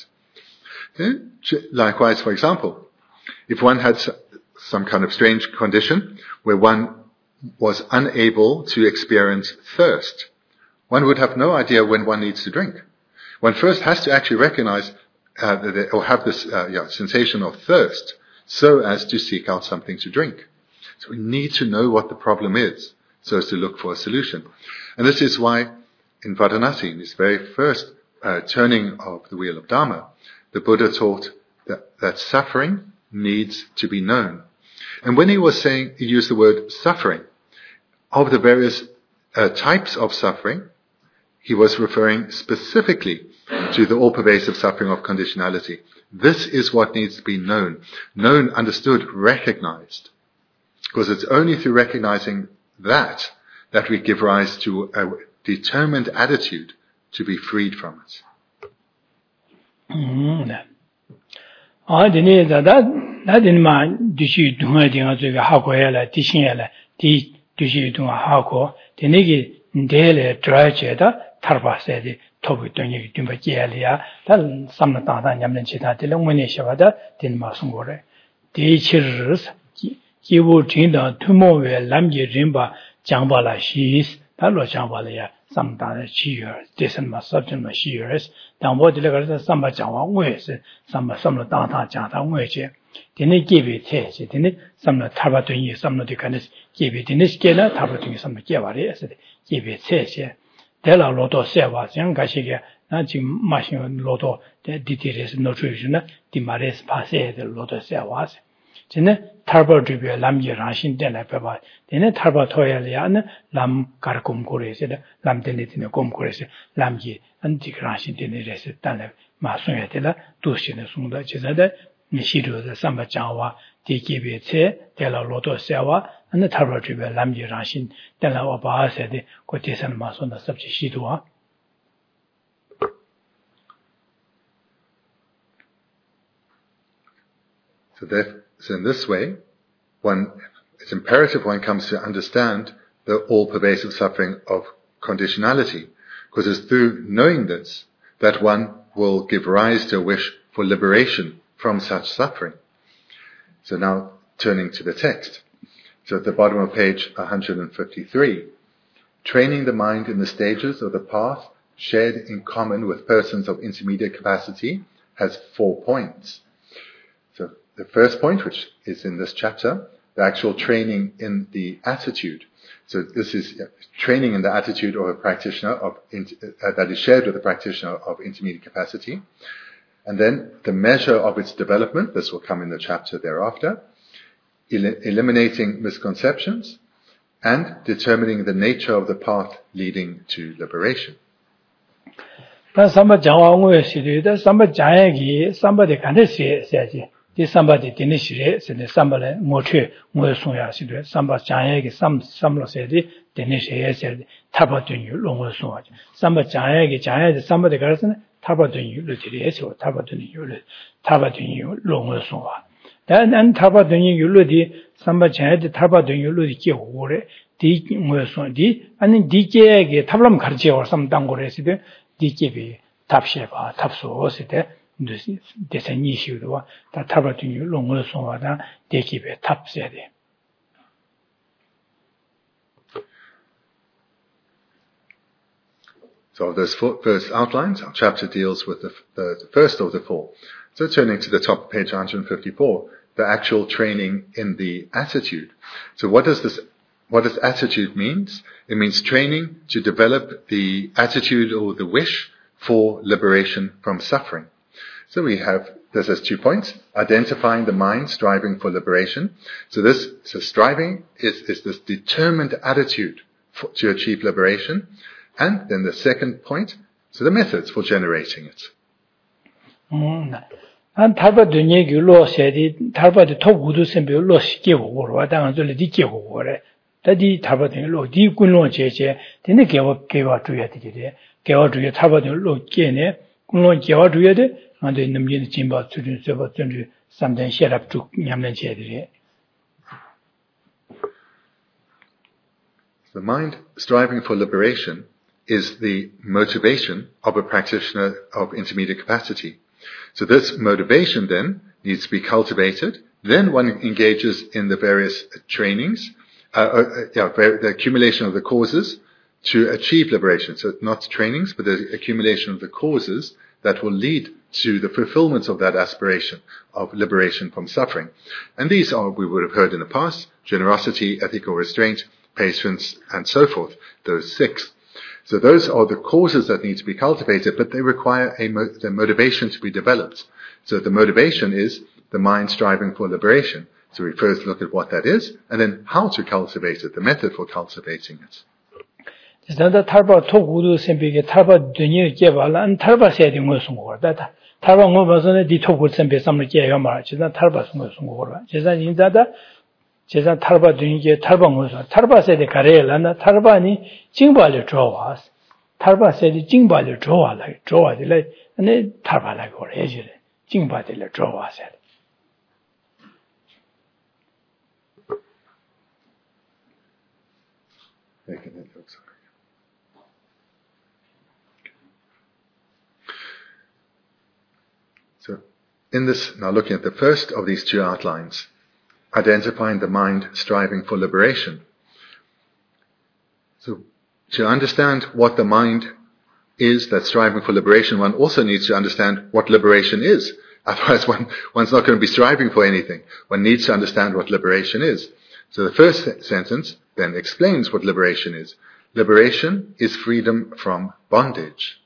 Likewise, for example, if one had some kind of strange condition where one was unable to experience thirst, one would have no idea when one needs to drink. One first has to actually recognize uh, that, or have this uh, yeah, sensation of thirst so as to seek out something to drink. So we need to know what the problem is so as to look for a solution. And this is why in Varanasi, in this very first uh, turning of the wheel of Dharma, the Buddha taught that, that suffering needs to be known. And when he was saying, he used the word suffering, of the various uh, types of suffering, he was referring specifically to the all-pervasive suffering of conditionality. This is what needs to be known. Known, understood, recognized. Because it's only through recognizing that that we give rise to a determined attitude to be freed from it. Mm-hmm. Ah, dini da da da dini ma dishi dunga dinga zuga hako yala dishin yala di dishi dunga hako dini ki ndele dra che da tarba se di tobu dunga ki dunga jeli ya da samna tangda nyamlen chi da dili ngwene shaba da dini ma sungore di chiris jibu jinda tumo we lamji rinpa jangba la shis da lo jangba la ya samda chi yor desan ma sabjin ma shi yores dangbo dili garza samba jangwa ngwe se samba samla tangta jangta ngwe che dini gebi te che dini samla tarba dunyi samla di kanis gebi dini shke na tarba dunyi samla geba re se gebi te che dela lodo sewa jang gashi ge na jing ma xin lodo de di di res no chui na di ma res pa se de lodo sewa se jine tarba dribe lam ye rashin de la pe ba dine tarba thoya le ya na lam kar kum kore se de lam de ne dine kum kore se lam ye an di rashin de ne res tan le ma sun ye de la du xin de sung da je de ni shi ru de sam ba jang wa di ge be che de la lo do se wa an tarba dribe lam ye rashin de la wa ba se de ko de san ma sun da sab chi shi du wa. So, that, so in this way, one, it's imperative one comes to understand the all-pervasive suffering of conditionality, because it's through knowing this that one will give rise to a wish for liberation from such suffering. So now, turning to the text. So at the bottom of page one fifty-three, training the mind in the stages of the path shared in common with persons of intermediate capacity has four points. So the first point, which is in this chapter, the actual training in the attitude. So this is training in the attitude of a practitioner of uh, that is shared with a practitioner of intermediate capacity. And then the measure of its development, this will come in the chapter thereafter, el- eliminating misconceptions, and determining the nature of the path leading to liberation. This somebody didn't share, said the somebody more true, more soon as you do. Somebody giant, some, some said it, didn't share, said, Tabatun you, long so much. Somebody giant, giant, somebody person, Tabatun you, Lutis, or Tabatun you, Tabatun you, long so much. Then, and Tabatun you, Ludi, somebody giant, Tabatun you, Ludi, Kiore, D. Muson D, and then D J, Tablam Karji or some dango resident, D J B, Tap Shape, Tap so, sit this is an issue that Tabatun long so they keep a tap said. So those four first outlines, our chapter deals with the, the, the first of the four. So turning to the top of page one fifty-four, the actual training in the attitude. So what does this, what does attitude means? It means training to develop the attitude or the wish for liberation from suffering. So we have, this has two points, identifying the mind striving for liberation. So this, so striving is, is this determined attitude for, to achieve liberation. And then the second point, so the methods for generating it. Mm. And Tarba Dunya Gulo said it, Tarba the top would send you lost give or what down to the give or that the Tarba the low, deep Gunlo Cheche, then they gave up, gave out to you, gave out to your Tarba the low Kene, Gunlo gave out to you. And in the minute chamber to something shut up to Yamlan. The mind striving for liberation is the motivation of a practitioner of intermediate capacity. So this motivation then needs to be cultivated. Then one engages in the various trainings, uh, uh, yeah, the accumulation of the causes to achieve liberation. So not trainings, but the accumulation of the causes that will lead to the fulfillment of that aspiration of liberation from suffering. And these are, we would have heard in the past, generosity, ethical restraint, patience, and so forth, those six. So those are the causes that need to be cultivated, but they require a mo- the motivation to be developed. So the motivation is the mind striving for liberation. So we first look at what that is, and then how to cultivate it, the method for cultivating it. Zanda tarba togudu sembe tarba dunye jebala an tarba sedi ngo sungor da tarba ngo basone di togu sembe samle jeya ma jiza tarba sungo sungor jiza inzada jiza tarba dunye tarba ngo so tarba sedi karela na tarba ni jingba le zhuwa tarba sedi jingba le zhuwa la zhuwa de le ne tarba la go le ji jingba de le zhuwa se So, in this, now looking at the first of these two outlines, identifying the mind striving for liberation. So, to understand what the mind is that's striving for liberation, one also needs to understand what liberation is. Otherwise, one, one's not going to be striving for anything. One needs to understand what liberation is. So the first sentence then explains what liberation is. Liberation is freedom from bondage.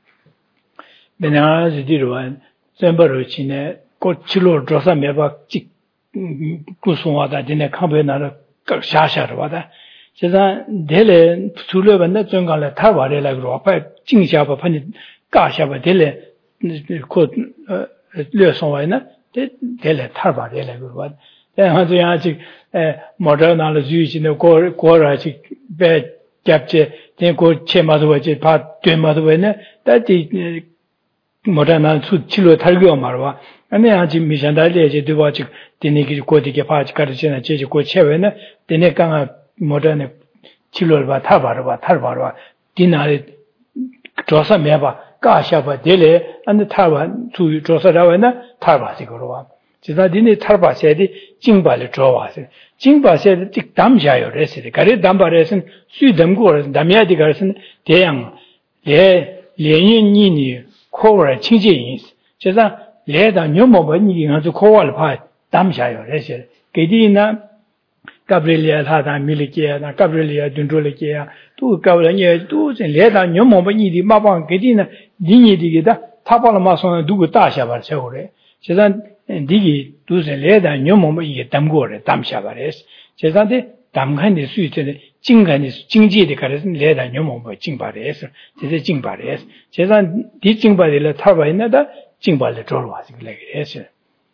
Zembaru chine ko chilo drosa meba chik kusungwa da dine kambe na shasha wa da jeza dele tsulo banda zonga la tarwa le la gro pa jingsha ba phani ka sha ba dele ko le songwa na de dele tarwa le la gro wa de ha zo ya chi modern na le ju chi ne ko ko ra chi be capture de ko che ma do che pa twe ma do ne da ti modern su chilo targyo marwa ane aji mishanda le je duwa chi dine ki ko de pa chi kar chena je ko chewe ne dine ka modern chilo ba tha ba ba thar ba ba dinare josa me ba ka sha ba dele ane tha ba su josa da wa na thar ba si ko wa jiza dine thar ba se di jing ba le jo wa se jing ba se di tik dam ja yo re se de gare dam ba re sen su dam go dam ya di gar sen de yang le le yin ni ni 코월 칭지인 제가 레다 녀모번이 가서 코월 봐 담샤요 레세 게디나 가브리엘리아 하다 밀리케나 가브리엘리아 둔돌리케야 또 가브라니 또 레다 녀모번이 마방 게디나 니니디게다 타발마선 누구 따샤바 세오래 제가 디기 두세 레다 녀모번이 담고래 담샤바레스 제가데 담간의 수익에 징간의 징지에 가려서 레다 녀모번 징바레스 제제 징바레스 제가 디 징바를 타바이나다 징바를 줘로 와서 그래서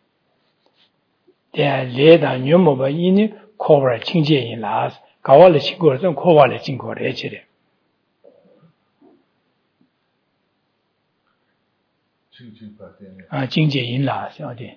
대 레다 녀모번 이니 코버 징지에 나서 가와를 친구를 코와를 징거래 제래 아 징지에 나서 어디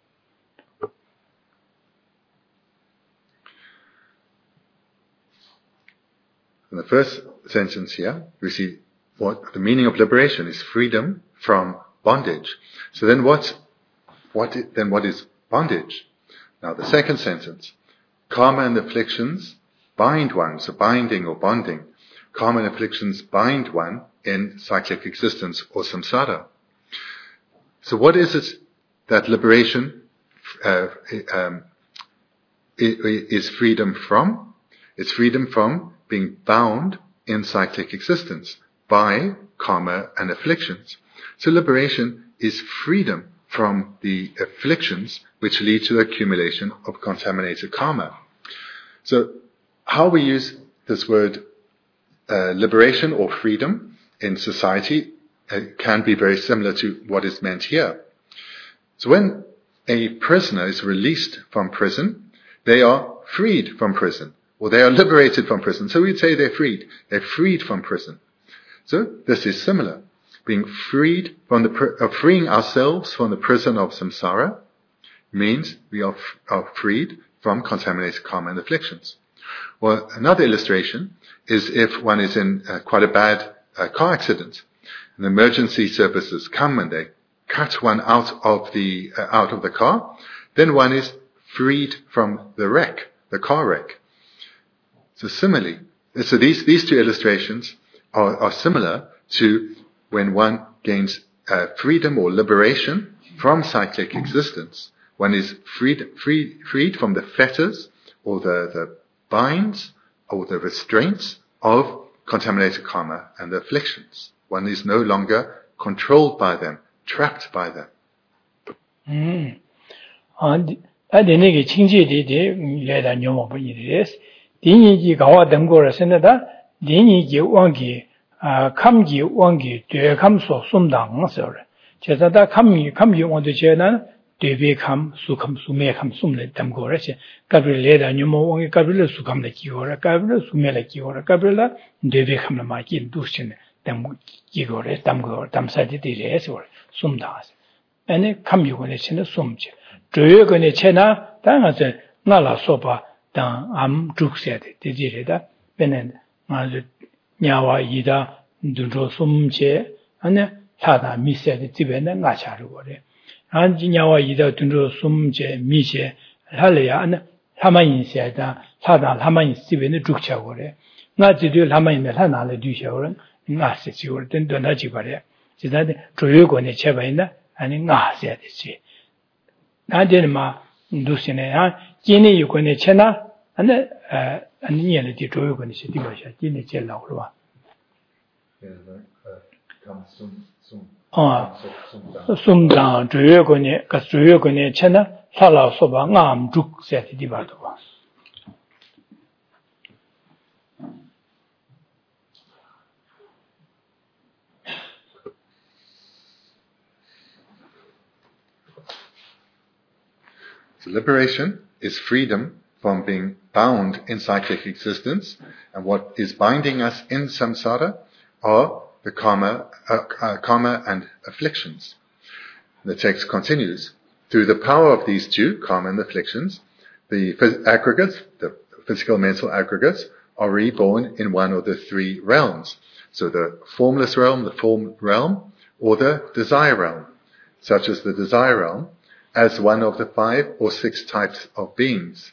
In the first sentence here, we see what the meaning of liberation is: freedom from bondage. So then what, what, then what is bondage? Now the second sentence, karma and afflictions bind one, so binding or bonding. Karma and afflictions bind one in cyclic existence or samsara. So what is it that liberation uh, um, is freedom from? It's freedom from being bound in cyclic existence by karma and afflictions. So liberation is freedom from the afflictions which lead to the accumulation of contaminated karma. So how we use this word uh, liberation or freedom in society uh, can be very similar to what is meant here. So when a prisoner is released from prison, they are freed from prison. Or they are liberated from prison. So we'd say they're freed. They're freed from prison. So this is similar. Being freed from the, pr- uh, freeing ourselves from the prison of samsara means we are, f- are freed from contaminated karma and afflictions. Well, another illustration is if one is in uh, quite a bad a car accident. And the emergency services come and they cut one out of the uh, out of the car. Then one is freed from the wreck, the car wreck. So similarly, so these these two illustrations are, are similar to when one gains uh, freedom or liberation from cyclic existence. One is freed freed freed from the fetters or the, the binds or the restraints of contaminated karma and the afflictions. One is no longer controlled by them, trapped by them. Mm. And adene ge chingje de de le da nyomo bu yi des. Dinyi ji ga wa dam go ra sen da dinyi ji wang gi a kam ji wang gi de kam so sum dang so re. Je da da kam yi kam yi wang de je na de be kam su kam su me kam sum le dam go ra che. Ka bi le da nyomo wang gi ka bi le su kam le ki go ra, ka bi le su me le ki go ra, ka bi la de be kam la ma ki du chen dam ki go re, dam go dam sa de de re so sum da. ane kam yu ne chen sum che zhe ge ne chen na dan ga zhe na la so ba dan am zhu xie de de ji de benen ma zhe nya wa yi da du zhou sum che ane ta da mi xie de ji ben ne nga cha ru de an ji nya wa yi da du zhou sum che mi xie la le ya ane他们一些的他da他们这边的住起过来那这对他们呢他拿来对小人那是就等等他几个人现在的主要国呢前边呢아니 나세 되지 나한테는 막 누시네 아 진이 요건에 채나 아니 에 아니 얘는 뒤 조요건이 시디 것이야 진이 제일 나오고 봐 어 숨당 조요건에 그 조요건에 채나 살아서 봐 암죽 세디 봐도 봐 So liberation is freedom from being bound in cyclic existence, and what is binding us in samsara are the karma, uh, uh, karma and afflictions. The text continues, through the power of these two, karma and afflictions, the phys- aggregates, the physical mental aggregates, are reborn in one of the three realms. So the formless realm, the form realm, or the desire realm, such as the desire realm, as one of the five or six types of beings,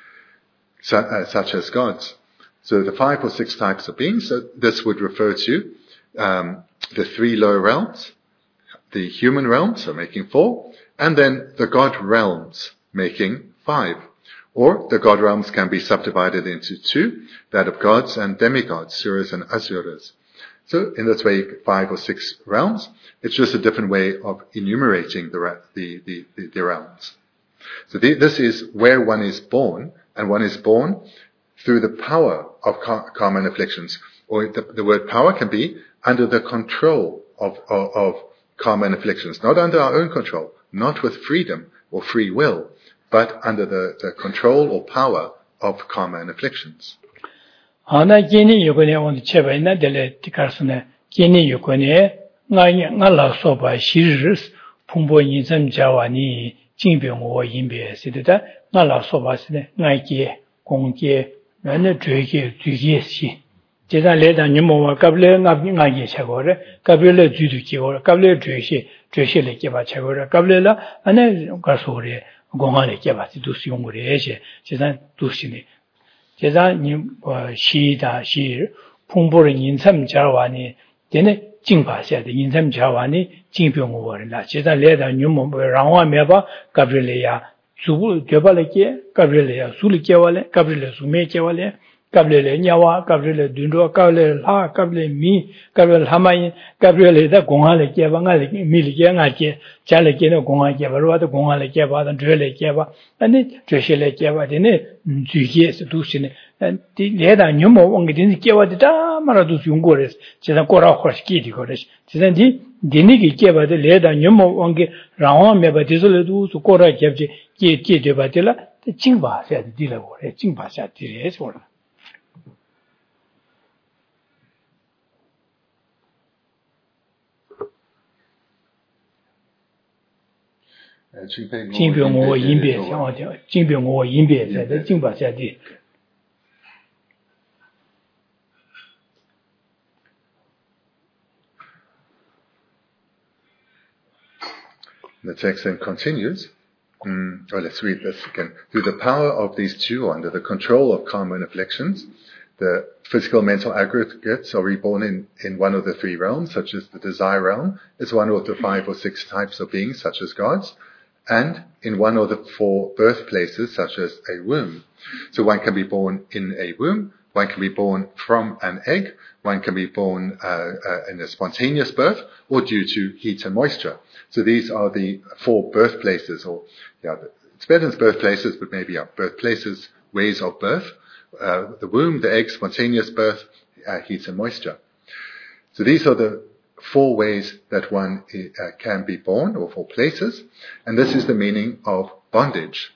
su- uh, such as gods. So the five or six types of beings, so this would refer to um, the three lower realms, the human realm, so making four, and then the god realms, making five. Or the god realms can be subdivided into two, that of gods and demigods, suras and asuras. So in this way, five or six realms. It's just a different way of enumerating the the the, the, the realms. So the, this is where one is born, and one is born through the power of karma and afflictions. Or the, the word power can be under the control of, of of karma and afflictions, not under our own control, not with freedom or free will, but under the, the control or power of karma and afflictions. 하나 기니 요거네 오늘 제바이나 델레 티카스네 기니 요거네 나이 나라서 봐 시르스 풍보 인생 자와니 징병我 인베스다 나라서 봐스네 나이게 공게 나네 죄게 죄게시 제가 레다 님모와 갑레 나비 나게 차고래 갑레 주도 기고래 갑레 죄시 죄시를 개바 차고래 갑레라 안에 가소리 공안에 개바지 두시용거래시 제가 두시네 제가 님 시다 시 풍보를 인삼 자와니 되네 징파셔야 돼 인삼 자와니 징병고를 제가 레다 님모 라와 메바 가브릴레야 주부 개발레게 가브릴레야 술케와레 가브릴레 수메케와레 가브릴레 냐와 가브릴레 둔도 가브릴레 라 가브릴레 미 가브릴레 하마이 가브릴레다 공안레 개방알레 미리게 나게 잘레게는 공안 개발로도 공안레 개발은 드레레 개발 아니 드레실레 개발 되네 주기에서 두시네 디 레다 뇽모 원게딘 개발이다 말아도 용고레스 제가 꼬라 호스키디 거레스 제가 디 디니기 개발데 레다 뇽모 원게 라와 메바디솔도 꼬라 개지 게 게데바텔라 징바셔야 디라고 그래 징바셔야 디레스 원라 징병我因别想我讲징병我因别在这징바下地 The text then continues. Mm, well, let's read this again. Through the power of these two, under the control of karma and afflictions, the physical mental aggregates are reborn in, in one of the three realms, such as the desire realm, as one of the five or six types of beings, such as gods, and in one of the four birthplaces, such as a womb. So one can be born in a womb, one can be born from an egg, one can be born uh, uh, in a spontaneous birth, or due to heat and moisture. So these are the four birthplaces, or yeah, it's better than birthplaces, but maybe yeah, birthplaces, ways of birth. Uh, the womb, the egg, spontaneous birth, uh, heat and moisture. So these are the four ways that one uh, can be born, or four places, and this is the meaning of bondage.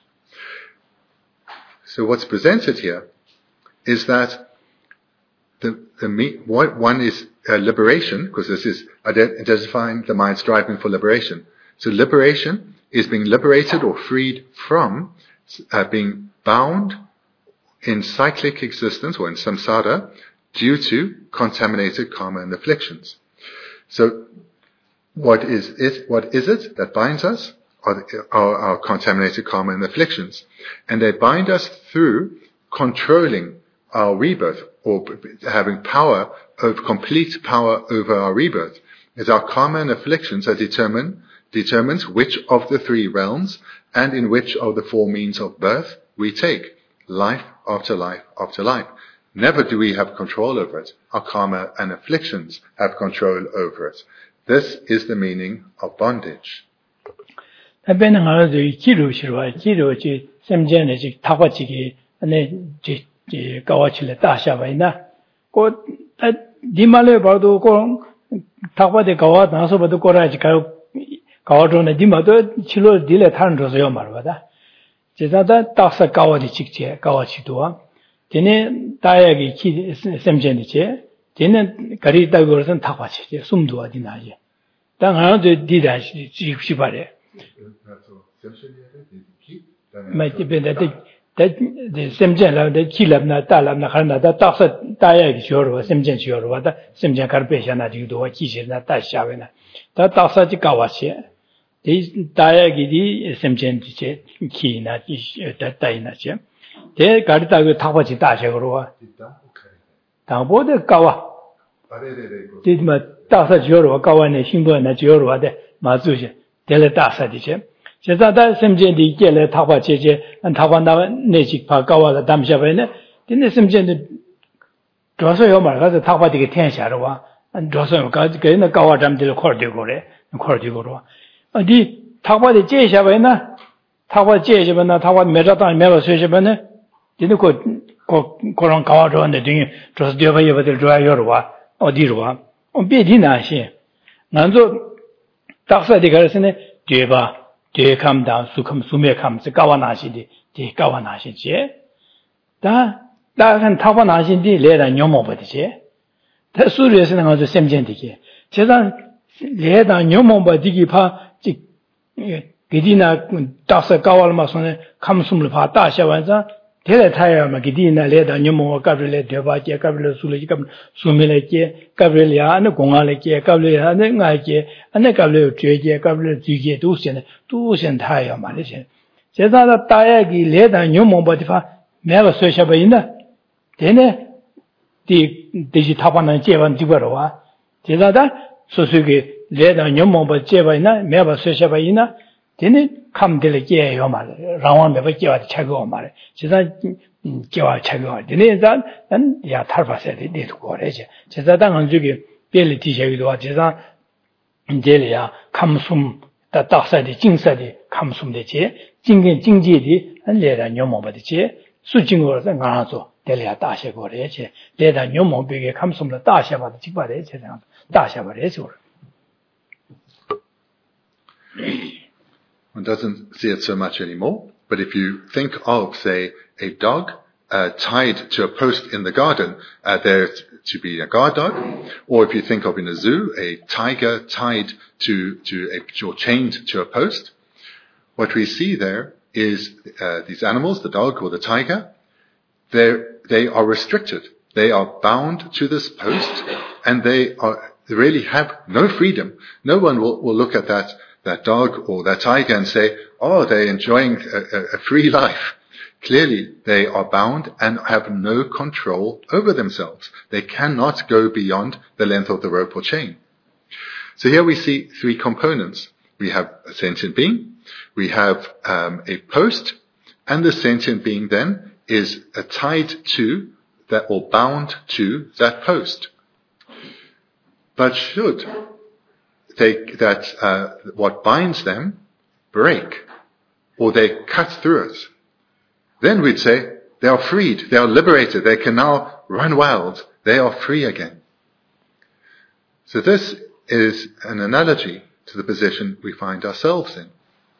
So what's presented here is that the, the what one is uh, liberation, because this is identifying the mind striving for liberation. So liberation is being liberated or freed from uh, being bound in cyclic existence, or in samsara, due to contaminated karma and afflictions. So, what is it? What is it that binds us? Are, are our contaminated karma and afflictions, and they bind us through controlling our rebirth, or having power of complete power over our rebirth. As our karma and afflictions are determined determines which of the three realms and in which of the four means of birth we take. Life after life after life. Never do we have control over it. Our karma and afflictions have control over it. This is the meaning of bondage. 제자다 딱사 가와디 직제 가와치도와 되네 다야기 키 셈젠이제 되네 가리다 거선 타과치제 숨도와 디나je 당 하나도 디다시 지급시 바래 마이티 벤데 데 셈젠라데 키랍나 따랍나 하나다 딱사 다야기 쇼르와 셈젠 쇼르와다 셈젠 가르베샤나 지도와 키시나 따샤베나 다 딱사지 가와치 이 다야기디 셈젠지체 키나 다다이나체 대 가르다고 타바지 다셔로와 당보데 가와 디마 다사 지어로 가와네 신도나 지어로와데 마주시 델레 다사디체 제자다 셈젠디 깨레 타바체제 안 타반다 내직 파 가와가 담샤베네 디네 셈젠디 줘서요 말가서 타바디게 텐샤로와 안 줘서요 가지게나 가와 담들 코르디고레 코르디고로 어디 타바디 제샤베나 타바 제샤베나 타바 메자다 메바 쇠샤베네 디노코 고 고런 가와로한테 등이 저서 되어봐야들 좋아요로와 어디로와 엄비디나시 난조 딱사디 가르스네 되바 되감다 수컴 수메감스 가와나시디 디 가와나시지 다 다한 타바나시디 레다 뇨모버디지 다 수르에서는 아주 셈젠디게 제가 레다 뇨모버디기 파 기디나 딱사 가와르마선에 감숨을 봐 다셔와자 대대 타야마 기디나 레다 뇨모 까브레 되바게 까브레 술레 까 수메레게 까브레야 아네 공알레게 까브레야 아네 나게 아네 까브레 죄게 까브레 지게 두신 두신 타야마 레신 제자다 따야기 레다 뇨모 버디파 내가 쇠샤바이나 되네 디 디지 타바나 제반 디버와 제자다 소수게 레다 뇨모 버 제바이나 메바 쇠샤바이나 되네 감들게 깨요 말 라완 메바 깨와 차고 말 제자 깨와 차고 되네 난 야 탈바세리 데도 거래지 제자당 한주기 별리 티셔기도 와 제자 인제리야 감숨 다 딱사디 징사디 감숨되지 징겐 징지디 레다 뇨모 버디지 수징어서 가서 delea dashe gore che leda nyomo bege kamsum la dashe ba chi ba de che da dashe ba de so. One doesn't see it so much anymore, but if you think of, say, a dog uh, tied to a post in the garden, uh, there to be a guard dog, or if you think of in a zoo, a tiger tied to to a or chained to a post, what we see there is uh, these animals, the dog or the tiger, they they are restricted. They are bound to this post, and they are they really have no freedom. No one will, will look at that that dog or that tiger and say, oh, they're enjoying a, a free life. Clearly, they are bound and have no control over themselves. They cannot go beyond the length of the rope or chain. So here we see three components. We have a sentient being, we have um, a post, and the sentient being then is uh, tied to that or bound to that post. But should they, that uh, what binds them break, or they cut through it, then we'd say they are freed, they are liberated, they can now run wild, they are free again. So this is an analogy to the position we find ourselves in.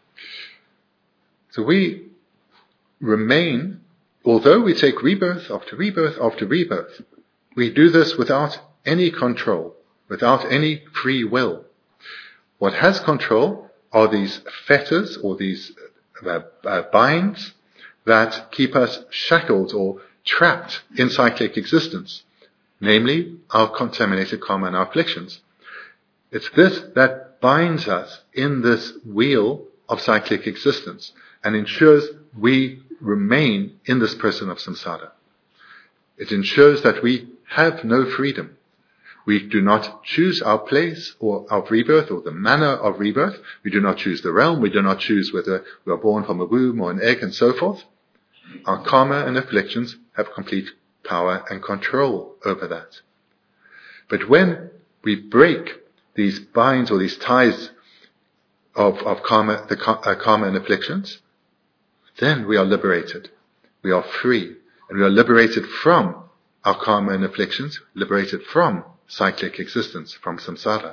So we remain, although we take rebirth after rebirth after rebirth, we do this without any control, without any free will. What has control are these fetters or these uh, uh, binds that keep us shackled or trapped in cyclic existence, namely our contaminated karma and our afflictions. It's this that binds us in this wheel of cyclic existence and ensures we remain in this prison of samsara. It ensures that we have no freedom. We do not choose our place or our rebirth or the manner of rebirth. We do not choose the realm. We do not choose whether we are born from a womb or an egg and so forth. Our karma and afflictions have complete power and control over that. But when we break these binds or these ties of, of karma, the uh, karma and afflictions, then we are liberated. We are free. And we are liberated from our karma and afflictions, liberated from cyclic existence, from samsara.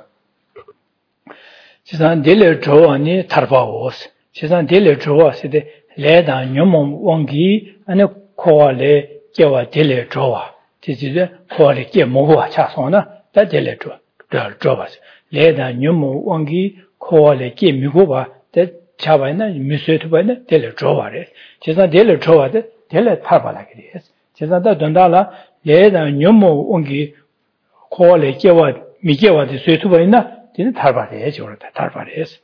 지산 딜레 조안이 tarbaos. 지산 딜레 조아시데 레다 뇽몽 원기 아니 코알레 깨와 딜레 조아. 지지데 코알레 깨 모고와 차소나 다 딜레 조. 더 조바스. 레다 뇽몽 원기 코알레 깨 미고바 데 차바이나 미스에트바이나 딜레 조바레. 지산 딜레 조아데 딜레 타바라기레스. 지산다 돈달라 레다 뇽몽 원기 코알레 깨와 미게와데 스에트바이나 딜레 타바레 조르다 타바레스.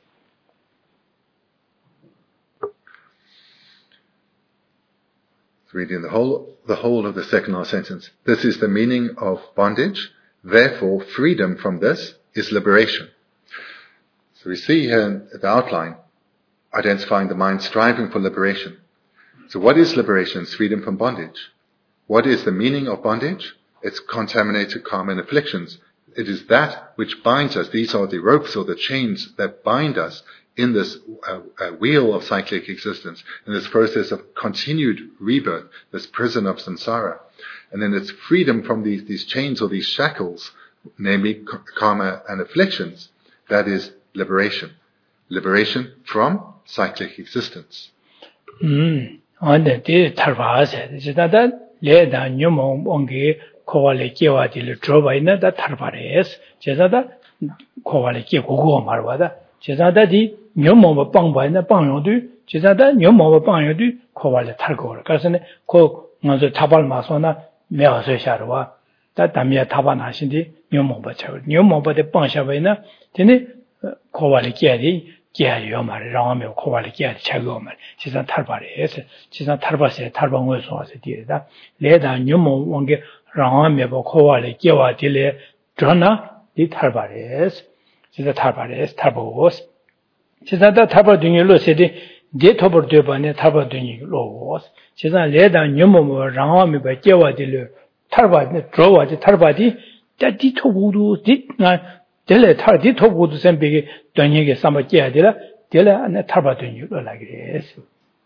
Reading the whole, the whole of the second last sentence. This is the meaning of bondage. Therefore, freedom from this is liberation. So we see here in the outline, identifying the mind striving for liberation. So what is liberation? It's freedom from bondage. What is the meaning of bondage? It's contaminated karma and afflictions. It is that which binds us. These are the ropes or the chains that bind us in this uh, uh, wheel of cyclic existence, in this process of continued rebirth, this prison of samsara. And then it's freedom from these, these chains or these shackles, namely karma and afflictions. That is liberation. Liberation from cyclic existence. Hmm. Ande de tarvaase. Jidada le da nyumo onge koale kewa dile drobaina da tarvares. Jidada koale ke gogo marwada. Jidada di nyumo bangbaina bangyodu. Jidada nyumo bangyodu koale targo. Kasane ko ngazo tabal masona measo sharwa. Da damya tabanashindi nyumo bachaw. Nyumo bade bangshabaina tene koale keadi 기아요 말 라면 코발이 기아 차고 말 지산 탈바레스 지산 탈바세 탈방을 소화세 뒤에다 레다 뉴모 원게 라면 코발이 기와 뒤에 전나 이 탈바레스 지산 탈바레스 탈보스 지산다 탈바 등일로 세디 데토버 되바네 탈바 등일로 지산 레다 뉴모 라면 기와 뒤에 탈바네 들어와지 탈바디 따디 토부도 뒷나 델레 타디 토부도 셈비게 돈이게 삼바게야 되라 델레 안에 타바든이 올라기레스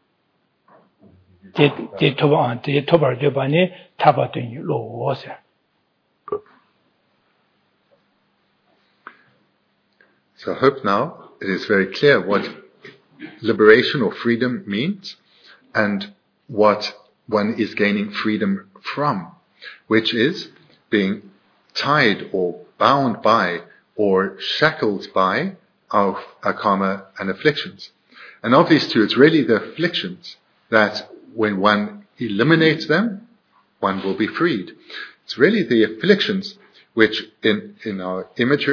데 데토바 데 토바르데바니 타바든이 로스. So I hope now it is very clear what liberation or freedom means and what one is gaining freedom from, which is being tied or bound by or shackled by our, our karma and afflictions. And of these two, it's really the afflictions that when one eliminates them, one will be freed. It's really the afflictions which in, in our imagery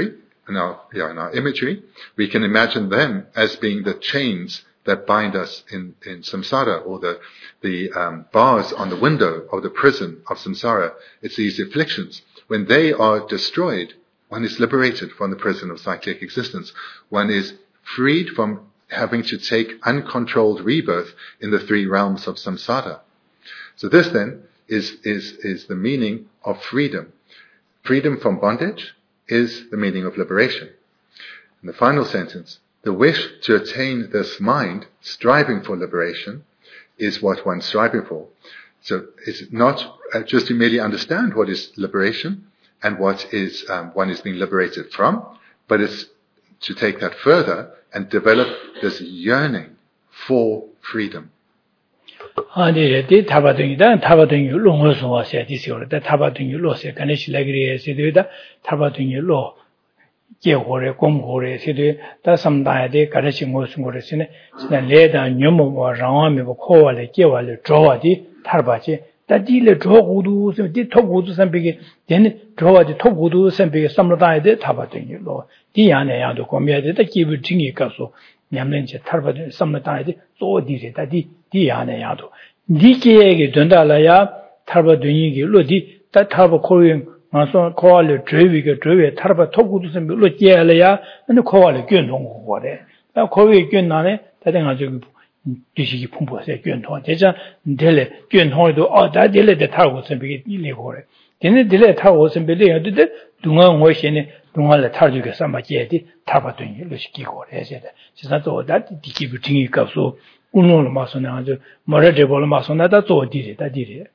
in our, yeah, in our imagery, we can imagine them as being the chains that bind us in, in samsara, or the, the um, bars on the window of the prison of samsara. It's these afflictions. When they are destroyed, one is liberated from the prison of cyclic existence. One is freed from having to take uncontrolled rebirth in the three realms of samsara. So this then is, is, is the meaning of freedom. Freedom from bondage is the meaning of liberation. In the final sentence, the wish to attain this mind, striving for liberation, is what one's striving for. So it's not just to merely understand what is liberation and what is um, one is being liberated from, but it's to take that further and develop this yearning for freedom. 아니, 이 타바등이다. 타바등이 롱어서 와서 디시오를 다 타바등이 로세 가네시 레그리에서 되다 타바등이 로 제고레 공고레 세대 다 삼다에 가르치 무슨 거랬으네. 진짜 레다 녀모와 라와메 코와레 제와레 조와디 타바지 다디레 조고도 디 토고도 선비게 되는 조와디 토고도 선비게 삼다에 타바등이 로 디안에 야도 고미야데 기부 증이 가서 냠는지 타바등 삼다에 조디레 다디 디안에 야도 니케에게 된다라야 타바등이 로디 다 타바 코인 마서 코알레 드위게 드위 타르바 토구두선 별로 제알이야 근데 코알레 견동 거래 나 거기 견나네 다들 저기 뒤식이 풍부해서 견동 대자 델레 견동에도 어 다델레데 타고선 비게 일리 거래 걔네 델레 타고선 빌리 어디데 동안 호시네 동안에 타주게 삼바제디 타바더니 루시기 거래 제다 지사도 다디 디기 부팅이 값소 운노로 마서나 아주 머레데 볼로 마서나 다 조디리 다디리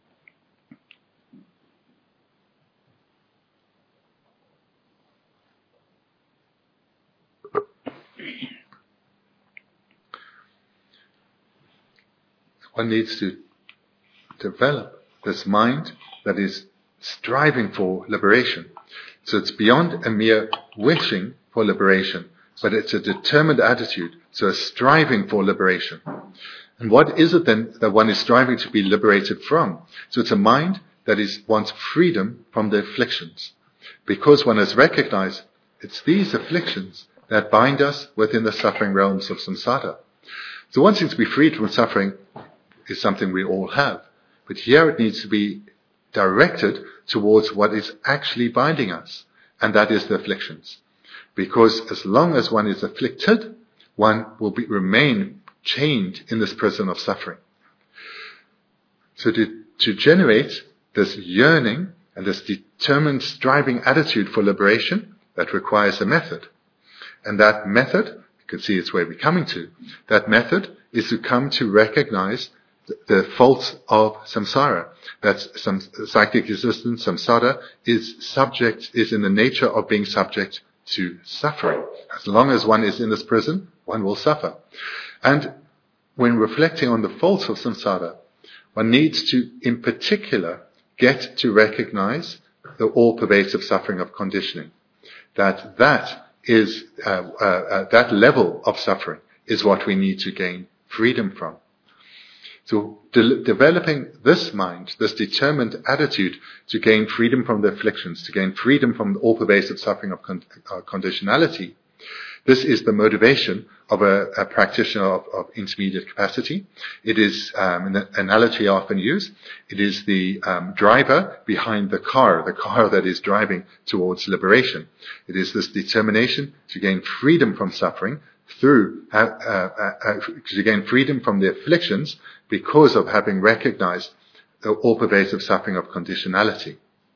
One needs to develop this mind that is striving for liberation. So it's beyond a mere wishing for liberation, but it's a determined attitude, so a striving for liberation. And what is it then that one is striving to be liberated from? So it's a mind that is wants freedom from the afflictions, because one has recognized it's these afflictions that bind us within the suffering realms of samsara. So one seems to be freed from suffering is something we all have. But here it needs to be directed towards what is actually binding us, and that is the afflictions. Because as long as one is afflicted, one will be, remain chained in this prison of suffering. So to, to generate this yearning and this determined striving attitude for liberation, that requires a method. And that method, you can see it's where we're coming to, that method is to come to recognize the faults of samsara. That's some cyclic existence. Samsara is subject, is in the nature of being subject to suffering. As long as one is in this prison, one will suffer. And when reflecting on the faults of samsara, one needs to, in particular, get to recognize the all-pervasive suffering of conditioning. That that is, uh, uh, uh, that level of suffering is what we need to gain freedom from. So de- developing this mind, this determined attitude to gain freedom from the afflictions, to gain freedom from the all-pervasive suffering of con- uh, conditionality, this is the motivation of a, a practitioner of, of intermediate capacity. It is um, an analogy often used. It is the um, driver behind the car, the car that is driving towards liberation. It is this determination to gain freedom from suffering through, uh, uh, uh, to gain freedom from the afflictions because of having recognized the all-pervasive suffering of conditionality.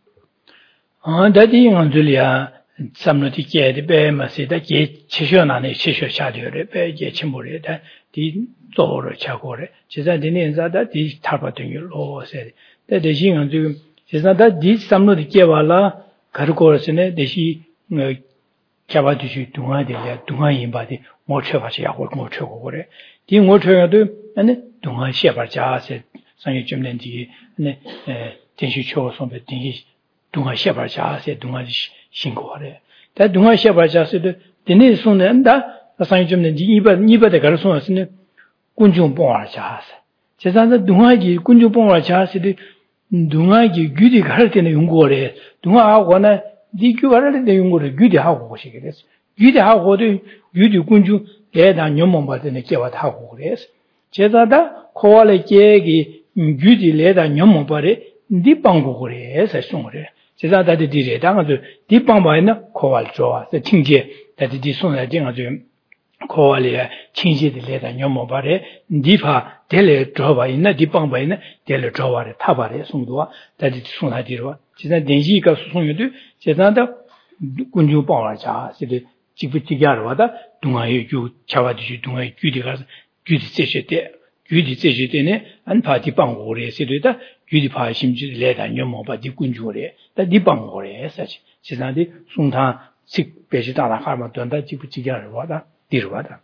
samnoti ke de be ma se da ke chisho na ne chisho sha de re be je chimbo re da di zo ro cha go re je za de ne za da di ta ba de lo se de de jing an ju je za da di samnoti ke wa la gar ko re se ne de shi kya ba du ju du ha de ya du ha yin ba de mo che ba ya go mo che go re di mo che ya de ne du ha xie ba ja se sang ye jum nen di ne den shi chuo song be din yi du ha xie ba ja se du ha 신고하래. 다 동아 시아바자스도 되네 손는다. 사상이 좀 는 이바 이바데 가르 손었으니 군중 봉화자스. 제산의 동아기 군중 봉화자스도 동아기 규리 갈 때는 연구를 동아하고는 디 규가를 내용 거를 규대하고 오시게 됐어. 규대하고도 규대 군주 대단 연봉 받는 게와 하고 그래서 제자다 코알의 계획이 규디 레다 연봉 받에 니 방고 그래서 송을 제자다들 디레 당아도 디 방바에는 코알 좋아. 팅제 다디 손에 띵아도 코알이야 친지들 레다 연봉 받에 니파 델레 줘봐 있나 디 방바에는 델레 줘봐래 타바래 송도와 다디 손에 디로 제자 den지가 수송유도 제자다 군주 방라자 이제 지부지가로다 동아의 주 차와지 동아의 규디가 규디 세시대 규디 세시대네 안파디 방고래 세르다 규디 파심지 레다 연모바 디군주래 다디 방고래 사지 제자디 송타 식 배시다라 하면 된다 지부지가로다 디로다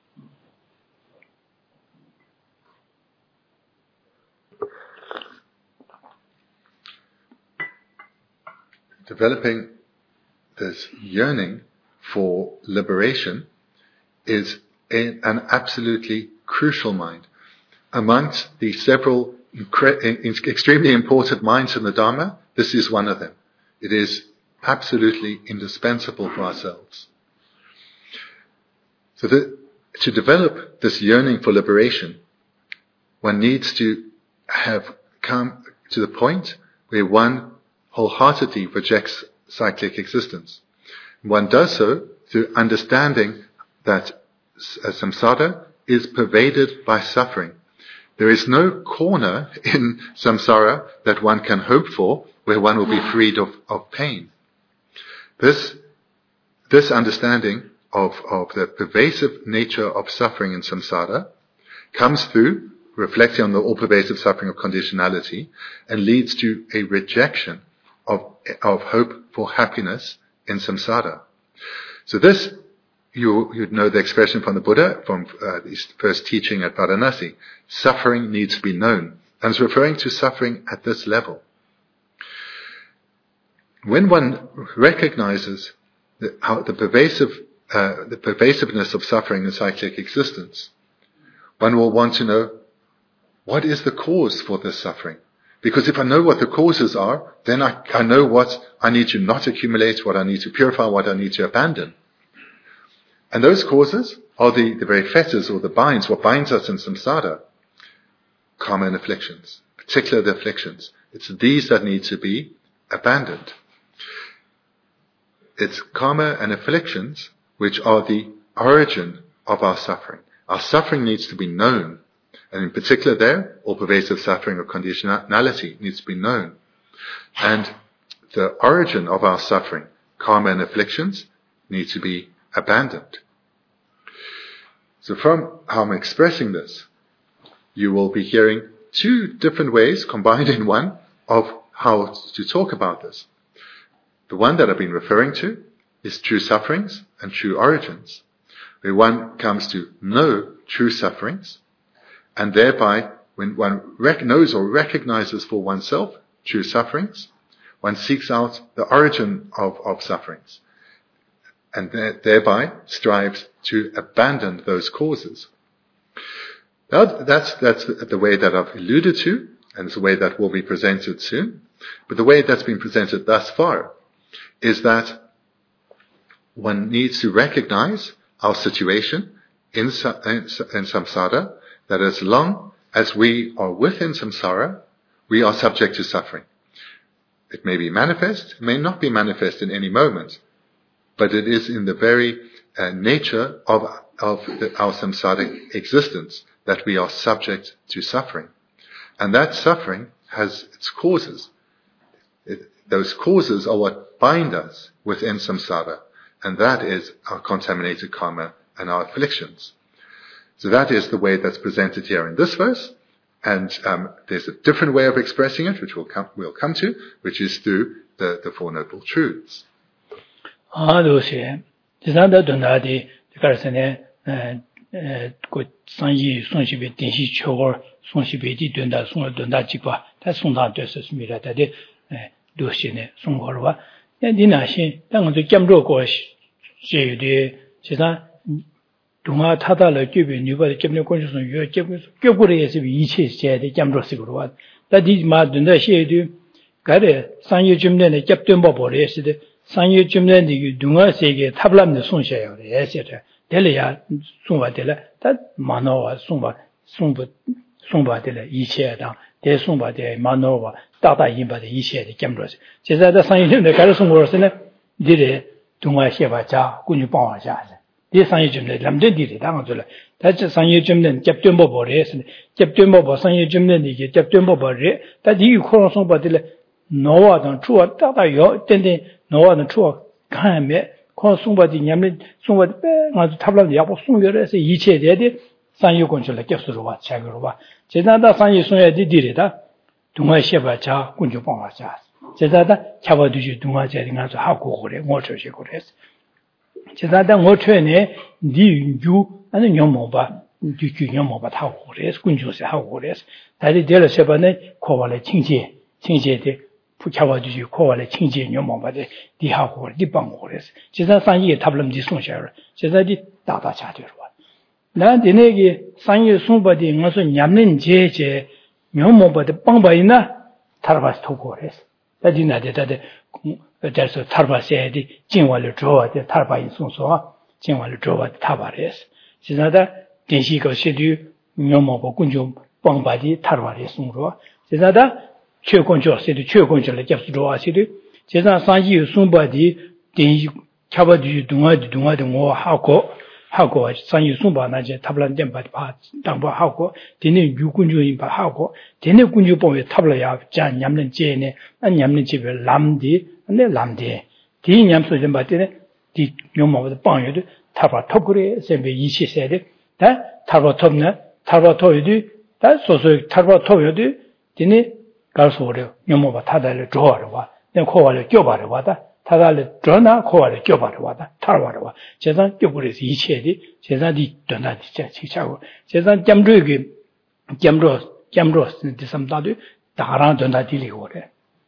Developing this yearning for liberation is a, an absolutely crucial mind. Amongst the several incre- extremely important minds in the Dharma, this is one of them. It is absolutely indispensable for ourselves. So that, to develop this yearning for liberation, one needs to have come to the point where one wholeheartedly rejects cyclic existence. One does so through understanding that samsara is pervaded by suffering. There is no corner in samsara that one can hope for where one will be freed of, of pain. This, this understanding of, of the pervasive nature of suffering in samsara comes through reflecting on the all-pervasive suffering of conditionality and leads to a rejection of, of hope for happiness in samsara. So this, you, you'd know the expression from the Buddha, from uh, his first teaching at Varanasi, suffering needs to be known. And it's referring to suffering at this level. When one recognizes the, how the pervasive, uh, the pervasiveness of suffering in cyclic existence, one will want to know, what is the cause for this suffering? Because if I know what the causes are, then I, I know what I need to not accumulate, what I need to purify, what I need to abandon. And those causes are the, the very fetters or the binds, what binds us in samsara, karma and afflictions, particularly the afflictions. It's these that need to be abandoned. It's karma and afflictions which are the origin of our suffering. Our suffering needs to be known. And in particular there, all-pervasive suffering of conditionality needs to be known. And the origin of our suffering, karma and afflictions, need to be abandoned. So from how I'm expressing this, you will be hearing two different ways combined in one of how to talk about this. The one that I've been referring to is true sufferings and true origins, where one comes to know true sufferings, and thereby, when one rec- knows or recognizes for oneself true sufferings, one seeks out the origin of, of sufferings, and th- thereby strives to abandon those causes. Now, that's, that's the, the way that I've alluded to, and it's the way that will be presented soon. But the way that's been presented thus far is that one needs to recognize our situation in, in, in samsara, that as long as we are within samsara, we are subject to suffering. It may be manifest, it may not be manifest in any moment, but it is in the very uh, nature of, of the, our samsaric existence that we are subject to suffering. And that suffering has its causes. It, those causes are what bind us within samsara, and that is our contaminated karma and our afflictions. So that is the way that's presented here in this verse, and um, there's a different way of expressing it, which we'll come, we'll come to, which is through the, the Four Noble Truths. 동아 타다를 끼비 니버를 끼는 권수선 요 끼고래에서 이체 제대 잠로식으로 와 다디 마든다 시에도 가래 상여 줌내에 cap된 법 버려시데 Sangye Jumden the Dunga Sege Tablam the Sunshire, the Esseta, Delia, Sumba Dela, that Manoa, Sumba, Sumba, Sumba Dela, Ichia down, De Sumba de Manova, Tata Yimba the Ichia, the Cambros. Says that the Sangye the Garrison was in it, did it, Dunga Sheva Cha, Kunjupa Jazz. This Sangye Jumden, Lamde did it, Angela. That's a Sangye Jumden, Captain Bobo, Captain Bobo, Sangye Jumden, Captain Bobo, that you call somebody. Noa than true, Tata Yo, then Noa than true, can't me, call somebody Yamin, somebody, not Tabla, the Apple Sunger, say each day, San Yu Consul, Capsurova, Chagarova. Chedada San Yusuya did it, Dunga Sheva Cha, Kunjupon Chas. Chedada, Chava do you Dunga Jetting as a Haku, water shekores. Chedada, water, di you, and then Yomoba, do you Yomoba, how hores, Kunjus, how hores. That is Della Sebane, Kovala Chinje, Chinje. Puchawaju call a change in your mom, the Haho, the Bangores. She's not Sanye Tablam de Sunshire. She's a data chatter. Now the Negi, Sanye somebody, also Yamlin J. Yomo, but the Bambaina, Tarbas Tokores. That is not that there's a Tarba said, Jinwal draw the Tarba in Sunsoa, Jinwal draw at Tabares. She's not that Denshiko Shedu, Yomo, Kunjum, Bambadi, Tarbares Sunroa. She's not that. Che control city, che control the Japs draw city. Chesa Sanji, somebody, then Chava do you do not do not more Hako, Hako, Sanji Sumba, Naja, Tablan Dempa, Damba Hako, then you kunju in Hako, then you kunju boy, Tablaya, Jan Yamlin Jane, and Yamlin Chivel, Lamdi, and then Lamdi. Tin Yam Sujambatine, the Yoma of the Ponyard, Taba Tokure, Sembe Yishi said it, that Taba Tomna, Taba Toydu, that's also Taba Toydu, then Garsorio, Yomova Tada draw, then call a Jobarwata, Tada Drona, call a Jobarwata, Tarwara, Chezan Joburis Ichedi, Chezan di Donati Chichago, Chezan Jamdrugi, Jamros, Jamros, and Samdadu, Taran Donatili order.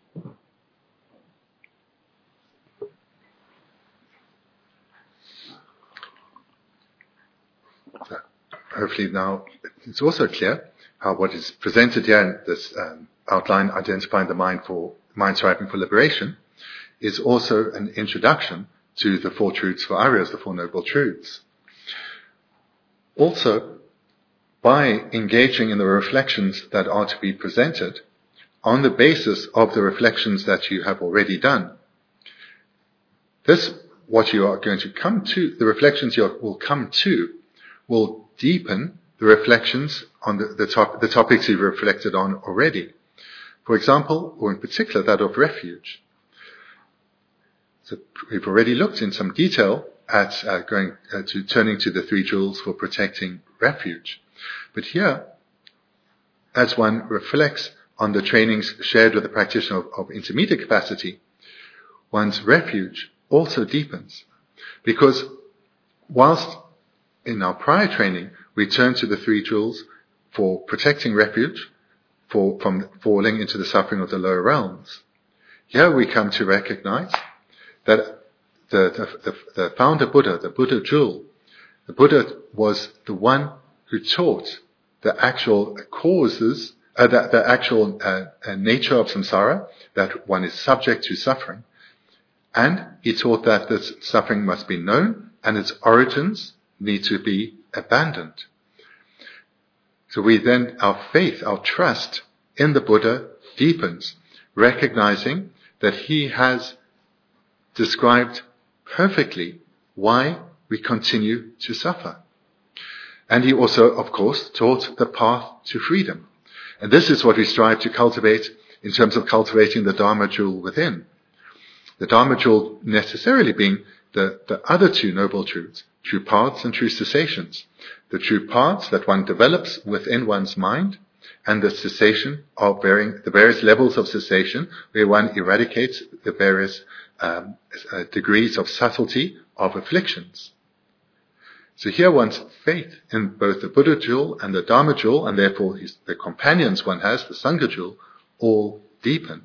Hopefully now it's also clear how what is presented here in this um, outline, identifying the mind for mind striving for liberation, is also an introduction to the Four Truths for Aryas, the Four Noble Truths. Also, by engaging in the reflections that are to be presented, on the basis of the reflections that you have already done, this, what you are going to come to, the reflections you will come to, will deepen the reflections on the, the, top, the topics you've reflected on already. For example, or in particular, that of refuge. So we've already looked in some detail at uh, going uh, to turning to the three jewels for protecting refuge. But here, as one reflects on the trainings shared with the practitioner of, of intermediate capacity, one's refuge also deepens. Because whilst in our prior training, we turn to the three jewels for protecting refuge, for, from falling into the suffering of the lower realms. Here we come to recognize that the, the, the, the founder Buddha, the Buddha jewel, the Buddha was the one who taught the actual causes, uh, the, the actual uh, uh, nature of samsara, that one is subject to suffering. And he taught that this suffering must be known and its origins need to be abandoned. So we then, our faith, our trust in the Buddha deepens, recognizing that he has described perfectly why we continue to suffer. And he also, of course, taught the path to freedom. And this is what we strive to cultivate in terms of cultivating the Dharma jewel within. The Dharma jewel necessarily being the, the other two noble truths, true paths and true cessations. The true paths that one develops within one's mind, and the cessation of varying, the various levels of cessation, where one eradicates the various um, uh, degrees of subtlety of afflictions. So here one's faith in both the Buddha jewel and the Dharma jewel, and therefore his, the companions one has, the Sangha jewel, all deepen.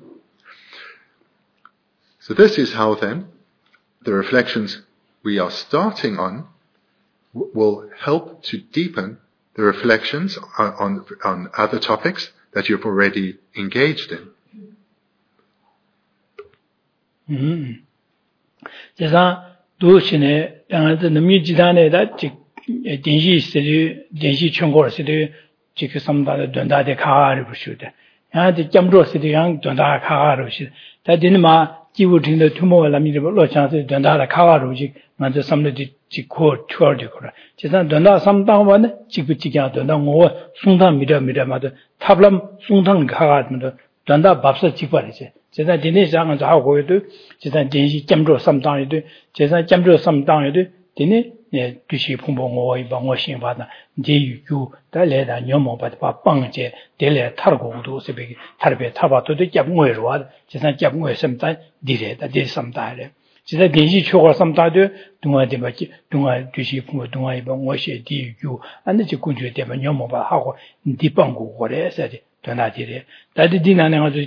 So this is how then the reflections we are starting on w- will help to deepen the reflections on, on, on other topics that you've already engaged in. Mm-hmm. 제가 도시네 당한테 남이 지단에다 denshi siri, denshi chungor siri, chiki samdada dondade kaagari bushide. Yang di jamdro siri yang dondada kaagari bushide. Ta dini ma jivu tingda tumo lamiri lo chan siri dondada kaagari bushide, nga zi samda di jiko chuar di kura. Chisan dondada samdang wane, jibu jikyang dondada ngowa sungtang mira mira mada, tablam sungtang kaagari mada, dondada babsa jikwa riche. Chisan dini zang nga hago yidu, chisan denshi jamdro samdang yidu, chisan jamdro samdang yidu, dini 네 두시 풍봉고 이방고 신바다 제유 달래다 녀모바다 빵제 델레 타르고도 세베기 타르베 타바도도 잡고에로 와 지산 잡고에 섬다 디레다 디섬다래 지사 den시 초고 섬다도 동아데 바지 동아 두시 풍고 동아 이방고 시 디유 안데 군주에 되면 녀모바 하고 디방고 거래서지 전화디레 다디 디나네 가지고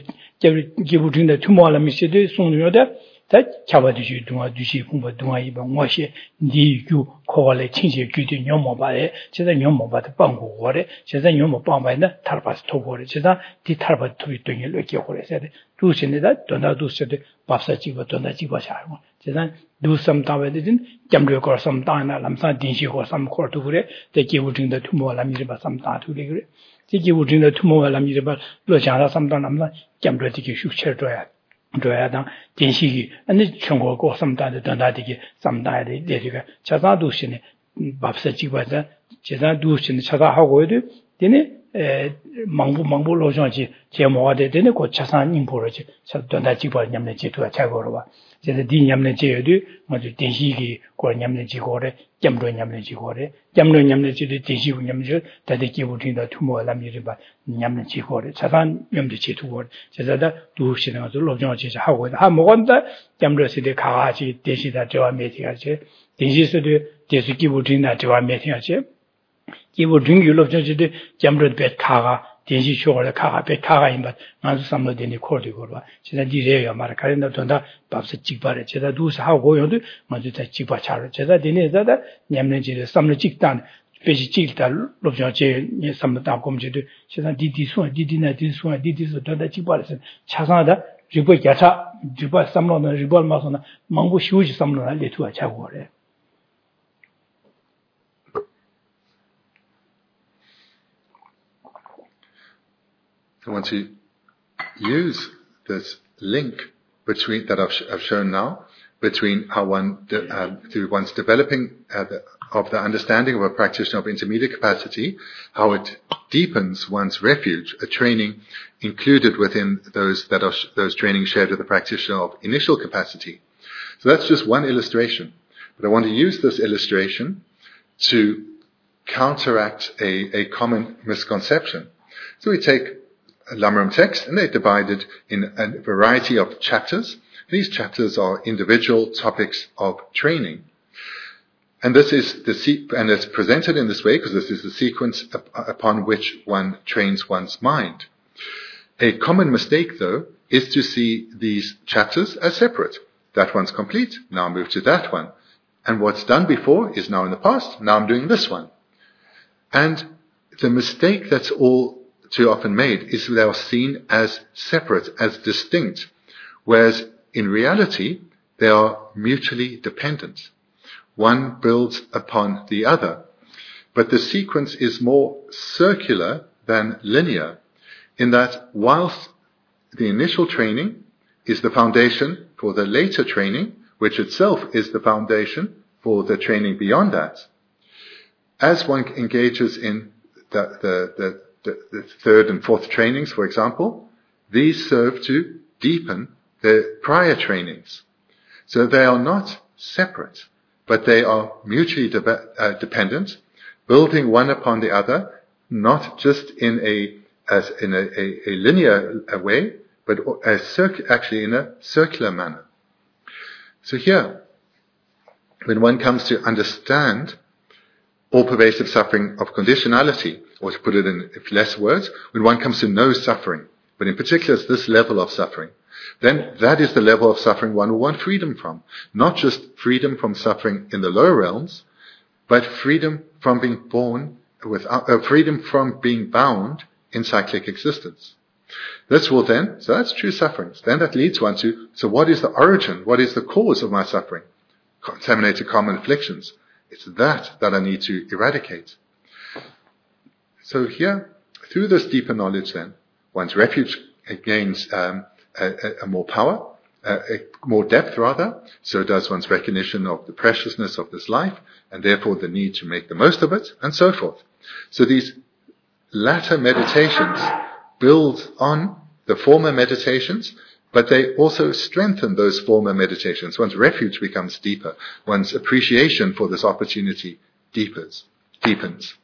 기부진데 투모라 미시데 송료데 다 잡아주시 동아 주시 공부 동아 이번 뭐시 니유 코발에 친시 규定녀모바에 제가 녀모바도 방고 거래 제가 녀모 방바에 탈바스 토고래 제가 디 탈바 토이 동이 이렇게 거래서 두신이다 돈다도 쓰되 밥사 집어 돈다 집어 샤고 제가 두섬다베든 잠려 거 섬다나 람사 딘시 거 섬코도 그래 대기 우진도 투모라 미르바 섬다 투리 그래 대기 우진도 투모라 미르바 로장라 섬다 남나 잠려 되게 슈처줘야 줘야당 denshi ane chunggo ko samdade dandadege samdade deriga chaza dushine babsa jigwaza chaza dushine chaza hago yode dene mangbu mangbu lojanji jemoade dene ko chasan nimporaji danda jigwa nyamne jetuga chagorowa 제가 디 냠네 제여도 뭐지 denshi ko nyamne jigore jamdo nyamne jigore jamdo nyamne jide denshi nyamne 다들 기부팅다 투모 람이리바 냠네 jigore chasan nyamde jetu고 제가다 두시는 가서 로정지 하고 하 먹었다 jamdo 시대 가가지 den시다 저와 메티가지 den시스도 대수 기부팅다 저와 메티가지 기부팅 유럽정지도 jamdo 배 가가 denshi chogola kaga pe kaga imba ngazu samlo deni khordi gorwa cheda direya mara karenda tonda babsa chikbare cheda dus ha goyodu ngazu ta chikba charo cheda deni zada nyamne jire samlo chiktan peji chikta lobja che ni samlo ta komjedu cheda didi so didi na didi so didi so tonda chikbare chasada ribo yacha ribo samlo na ribo masona mangu shuji samlo na letuwa chagore. I want to use this link between that I've, sh- I've shown now between how one de- um, through one's developing uh, the, of the understanding of a practitioner of intermediate capacity, how it deepens one's refuge, a training included within those that are sh- those trainings shared with the practitioner of initial capacity. So that's just one illustration, but I want to use this illustration to counteract a, a common misconception. So we take a Lamrim text, and they're divided in a variety of chapters. These chapters are individual topics of training. And this is the se- and it's presented in this way because this is the sequence up- upon which one trains one's mind. A common mistake, though, is to see these chapters as separate. That one's complete, now I move to that one. And what's done before is now in the past, now I'm doing this one. And the mistake that's all too often made is they are seen as separate, as distinct, whereas in reality they are mutually dependent. One builds upon the other, but the sequence is more circular than linear, in that whilst the initial training is the foundation for the later training, which itself is the foundation for the training beyond that, as one engages in the, the, the The, the third and fourth trainings, for example, these serve to deepen the prior trainings. So they are not separate, but they are mutually de- uh, dependent, building one upon the other, not just in a as in a, a, a linear way, but as circ- actually in a circular manner. So here, when one comes to understand all pervasive suffering of conditionality, or to put it in less words, when one comes to know suffering, but in particular it's this level of suffering, then that is the level of suffering one will want freedom from. Not just freedom from suffering in the lower realms, but freedom from being born without, uh, freedom from being bound in cyclic existence. This will then, so that's true sufferings. Then that leads one to, so what is the origin? What is the cause of my suffering? Contaminated common afflictions. It's that that I need to eradicate. So here, through this deeper knowledge then, one's refuge gains um, a, a more power, a, a more depth rather, so does one's recognition of the preciousness of this life, and therefore the need to make the most of it, and so forth. So these latter meditations build on the former meditations, but they also strengthen those former meditations. One's refuge becomes deeper. One's appreciation for this opportunity deepens. deepens.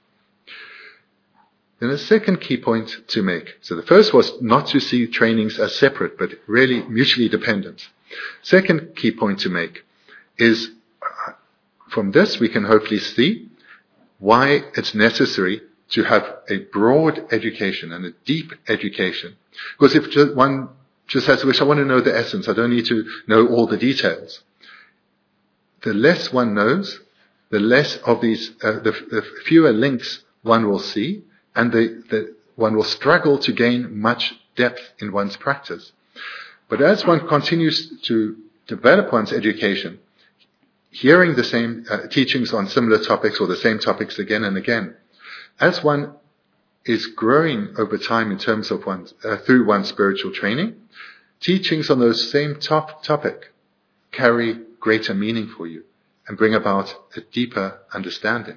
Then a second key point to make. So the first was not to see trainings as separate, but really mutually dependent. Second key point to make is, from this we can hopefully see why it's necessary to have a broad education and a deep education. Because if just one just has, wish I want to know the essence, I don't need to know all the details. The less one knows, the less of these, uh, the, the fewer links one will see, and the, the, one will struggle to gain much depth in one's practice. But as one continues to develop one's education, hearing the same uh, teachings on similar topics or the same topics again and again, as one is growing over time in terms of one's, uh, through one's spiritual training, teachings on those same top topic carry greater meaning for you and bring about a deeper understanding.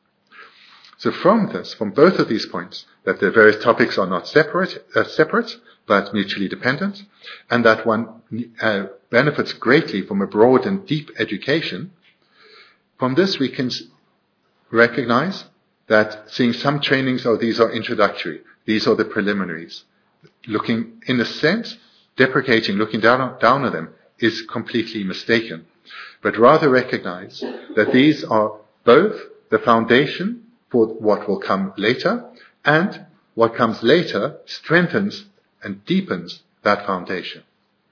So from this, from both of these points, that the various topics are not separate, uh, separate, but mutually dependent, and that one uh, benefits greatly from a broad and deep education, from this we can recognize that seeing some trainings, oh, these are introductory, these are the preliminaries. Looking, in a sense, deprecating, looking down on, down on them is completely mistaken. But rather recognize that these are both the foundation for what will come later, and what comes later strengthens and deepens that foundation.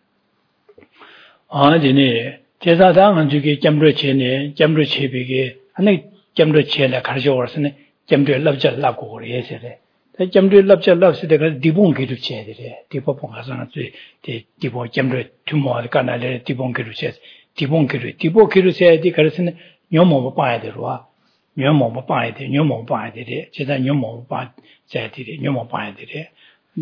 Ah, dine, jeza dangan juge jamru chene, jamru chebige, ane jamru chele karjo warsane, jamru labja labgo gore yesere. The jamru labja labse de dibon kiru chedere, dibo pongasana tu, de dibo jamru tumo kanale dibon kiru ches, dibon kiru, dibo kiru chedi karsane nyomo pa de roa. Nyomo pa de, nyomo pa de, jeza nyomo pa chedi, nyomo pa de.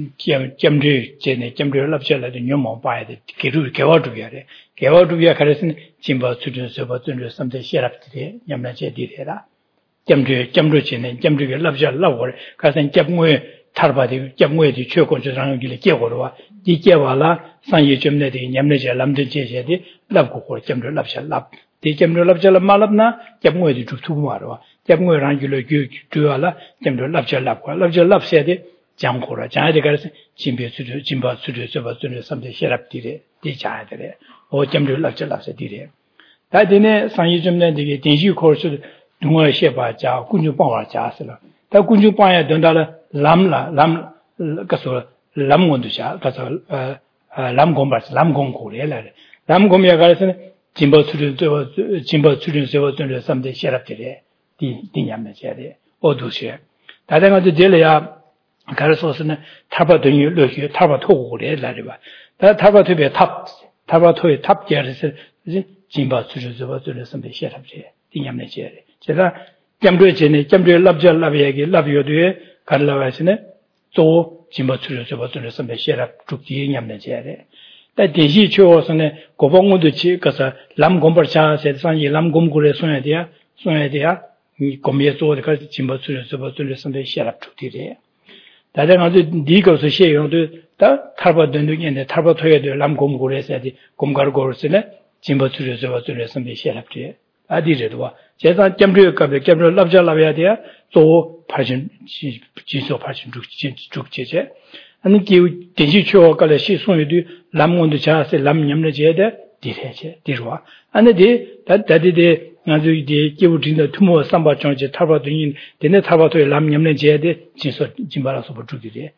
Jamdu chene jamdu labja la de nyomo pa de, kiru kewa du yare. Kewa du ya karsane jimba chudun soba tundu samde sherap de, nyamna chedi de la. Jamdu jamdu chene jamdu labja labore, karsane jamwe tarba de, jamwe de chokon chang gile kegorwa. Di kewala sanye jomne de nyamne je lamde je de labgo ko jamdu labja lab. Di jamdu labja la malabna jamwe de tu marwa. Jamwe rangilo gyu tuala jamdu labja lab ko labja lab se de jamkora ja de karsane jimbe chudu jimba chudu soba tundu samde sherap de di ja de o jamdu labja lab se de. Da dine sanye jomne de denji course dunga sheba ja kunju pawa ja sala. Da kunju paya dondala lamla lam kaso lam gondu ja kaso lam gombas lam gongko le la. Lam gomya karsane jimba chudu jimba chudu soba tundu samde sherap de di di nyamne je de o du she. Da de ga de le ya 가르쳐서는 타바더니 로히 타바토고래 라리바 다 타바토베 탑 타바토의 탑게르스 진바 수주저버 들었는데 시합지 띵냠내제 제가 점도에 전에 점도에 랍절 랍이야기 랍요도에 갈라와시네 또 진바 수주저버 들었는데 시합 죽기 냠내제 다 대시 초서네 고봉무도 치 가서 람곰버차 세상이 람곰고래 손에디야 손에디야 이 고미에서 가서 진바 수주저버 들었는데 시합 죽기래 다들 아주 니가서 시행도 다 탈바던도인데 탈바토에도 람곰고래서디 곰가르고르스네 진버추려서 버추려서 메시랍지 아디르도와 제가 점류급에 점류 랍잘라야디야 또 파진 지소 파진 죽지제 아니 기 대시초 갈래 시송이도 람몬도 자세 람냠내제데 디레제 디로와 아니디 다다디데 아주 이제 기부진의 투모 삼바정제 탈바도인 데네 탈바도에 람냠내제데 진소 진바라서 버주디데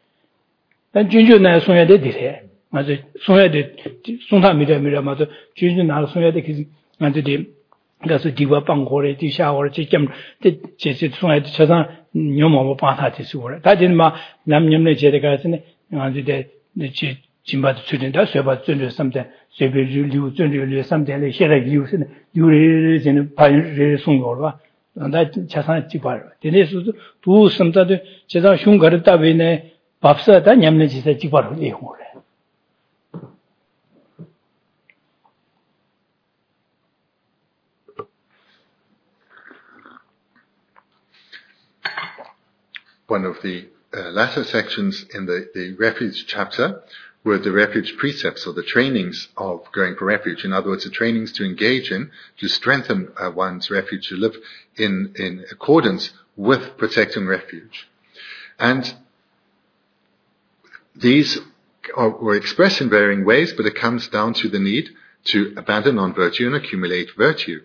난 준준나 송야데 디레 아주 송야데 송타미데미라마도 준준나 송야데 기 안데디 가서 디바 방고레 디샤오르 지점 제제 송야데 저상 녀모모 바타티스고레 다진마 람냠내제데 가서네 ngādi de chi jimba de chudin da soba zunru samde sobe liu zunru liu samde le shera liu sin liu re sin pa re sung yo ba da chasan chi ba de ne su du samda de cheda shung gar da be ne babsa da nyamne ji sa chi ba le ho le One of the uh, latter sections in the, the refuge chapter were the refuge precepts, or the trainings of going for refuge. In other words, the trainings to engage in, to strengthen uh, one's refuge, to live in, in accordance with protecting refuge. And these are, were expressed in varying ways, but it comes down to the need to abandon non-virtue and accumulate virtue.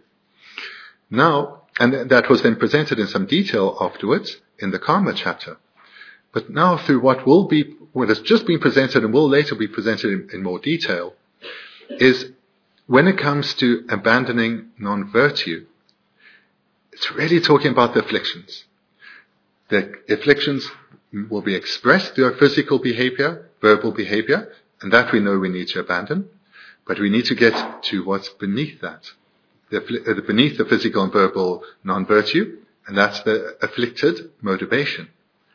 Now, and that was then presented in some detail afterwards in the karma chapter. But now through what will be, what has just been presented and will later be presented in, in more detail, is when it comes to abandoning non-virtue, it's really talking about the afflictions. The afflictions will be expressed through our physical behavior, verbal behavior, and that we know we need to abandon. But we need to get to what's beneath that. The, the beneath the physical and verbal non-virtue, and that's the afflicted motivation.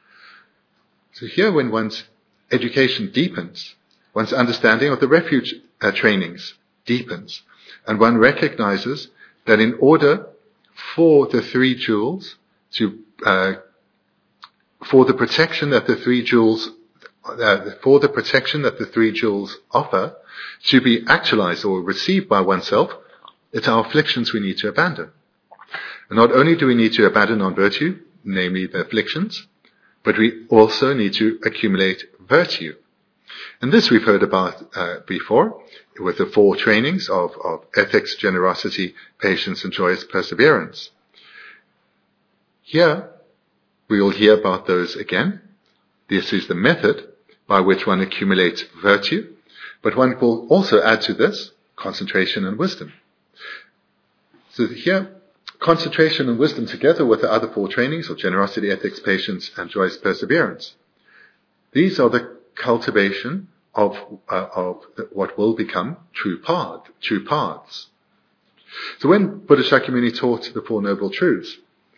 So here, when one's education deepens, one's understanding of the refuge uh, trainings deepens, and one recognizes that in order for the three jewels to, uh, for the protection that the three jewels, uh, for the protection that the three jewels offer to be actualized or received by oneself, it's our afflictions we need to abandon. And not only do we need to abandon non-virtue, namely the afflictions, but we also need to accumulate virtue. And this we've heard about uh, before with the four trainings of, of ethics, generosity, patience, and joyous perseverance. Here, we will hear about those again. This is the method by which one accumulates virtue, but one will also add to this concentration and wisdom. So here, concentration and wisdom together with the other four trainings of generosity, ethics, patience, and joyous perseverance. These are the cultivation of, uh, of what will become true path, true paths. So when Buddha Shakyamuni taught the Four Noble Truths,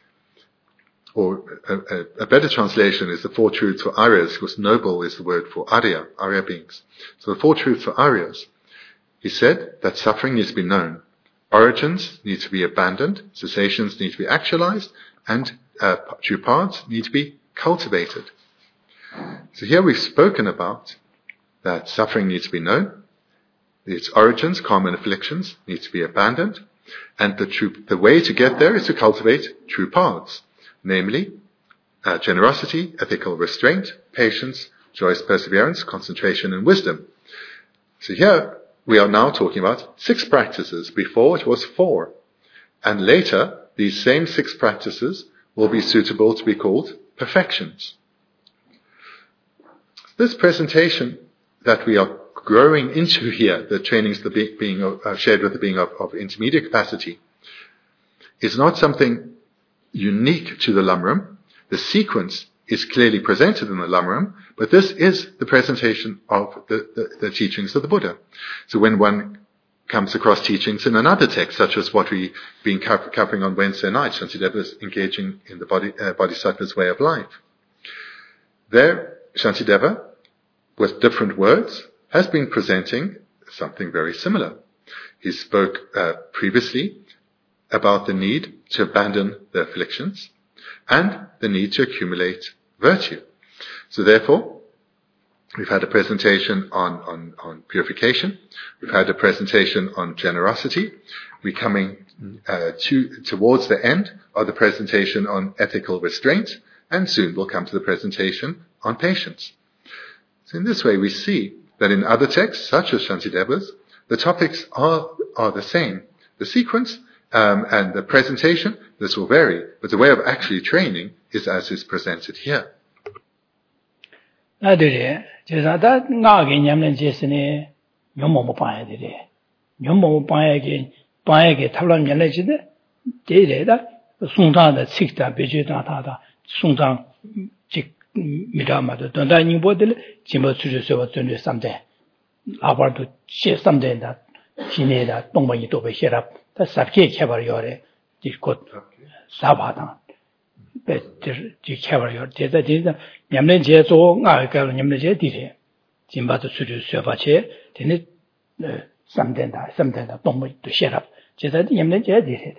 or a, a, a better translation is the Four Truths for Aryas, because noble is the word for Arya, Arya beings. So the Four Truths for Aryas, he said that suffering needs to be known. Origins need to be abandoned, cessations need to be actualized, and uh, true paths need to be cultivated. So here we've spoken about that suffering needs to be known, its origins, karma and afflictions, need to be abandoned, and the true, the way to get there is to cultivate true paths, namely uh, generosity, ethical restraint, patience, joyous perseverance, concentration, and wisdom. So here we are now talking about six practices. Before it was four. And later, these same six practices will be suitable to be called perfections. This presentation that we are growing into here, the trainings that be, being uh, shared with the being of, of intermediate capacity, is not something unique to the Lamrim. The sequence is clearly presented in the Lamrim, but this is the presentation of the, the, the teachings of the Buddha. So when one comes across teachings in another text, such as what we've been covering on Wednesday night, Shantideva's engaging in the body, uh, Bodhisattva's way of life. There, Shantideva, with different words, has been presenting something very similar. He spoke uh, previously about the need to abandon the afflictions and the need to accumulate virtue. So therefore, we've had a presentation on, on, on purification. We've had a presentation on generosity. We're coming uh, to, towards the end of the presentation on ethical restraint, and soon we'll come to the presentation on patience. So in this way, we see that in other texts, such as Shantideva's, the topics are, are the same. The sequence um, and the presentation, this will vary, but the way of actually training is as is presented here. 나들이 제사다 나게 냠는 제스네 녀모모 봐야 되래. 녀모모 봐야게 봐야게 탈란 연례지데 데레다 송장의 식다 베제다다다 송장 직 미라마도 돈다 닝보들 진보 수주서와 전에 삼대 아바도 시 삼대다 시내다 동방이 또 배셔라 다 삽게 개발요래 이곳 사바다 배들 지 개발요 대다 대다 냠내 제조 나가 냠내 제디래 진바도 수주서바체 되네 삼대다 삼대다 동방이 또 셔라 제다 냠내 제디래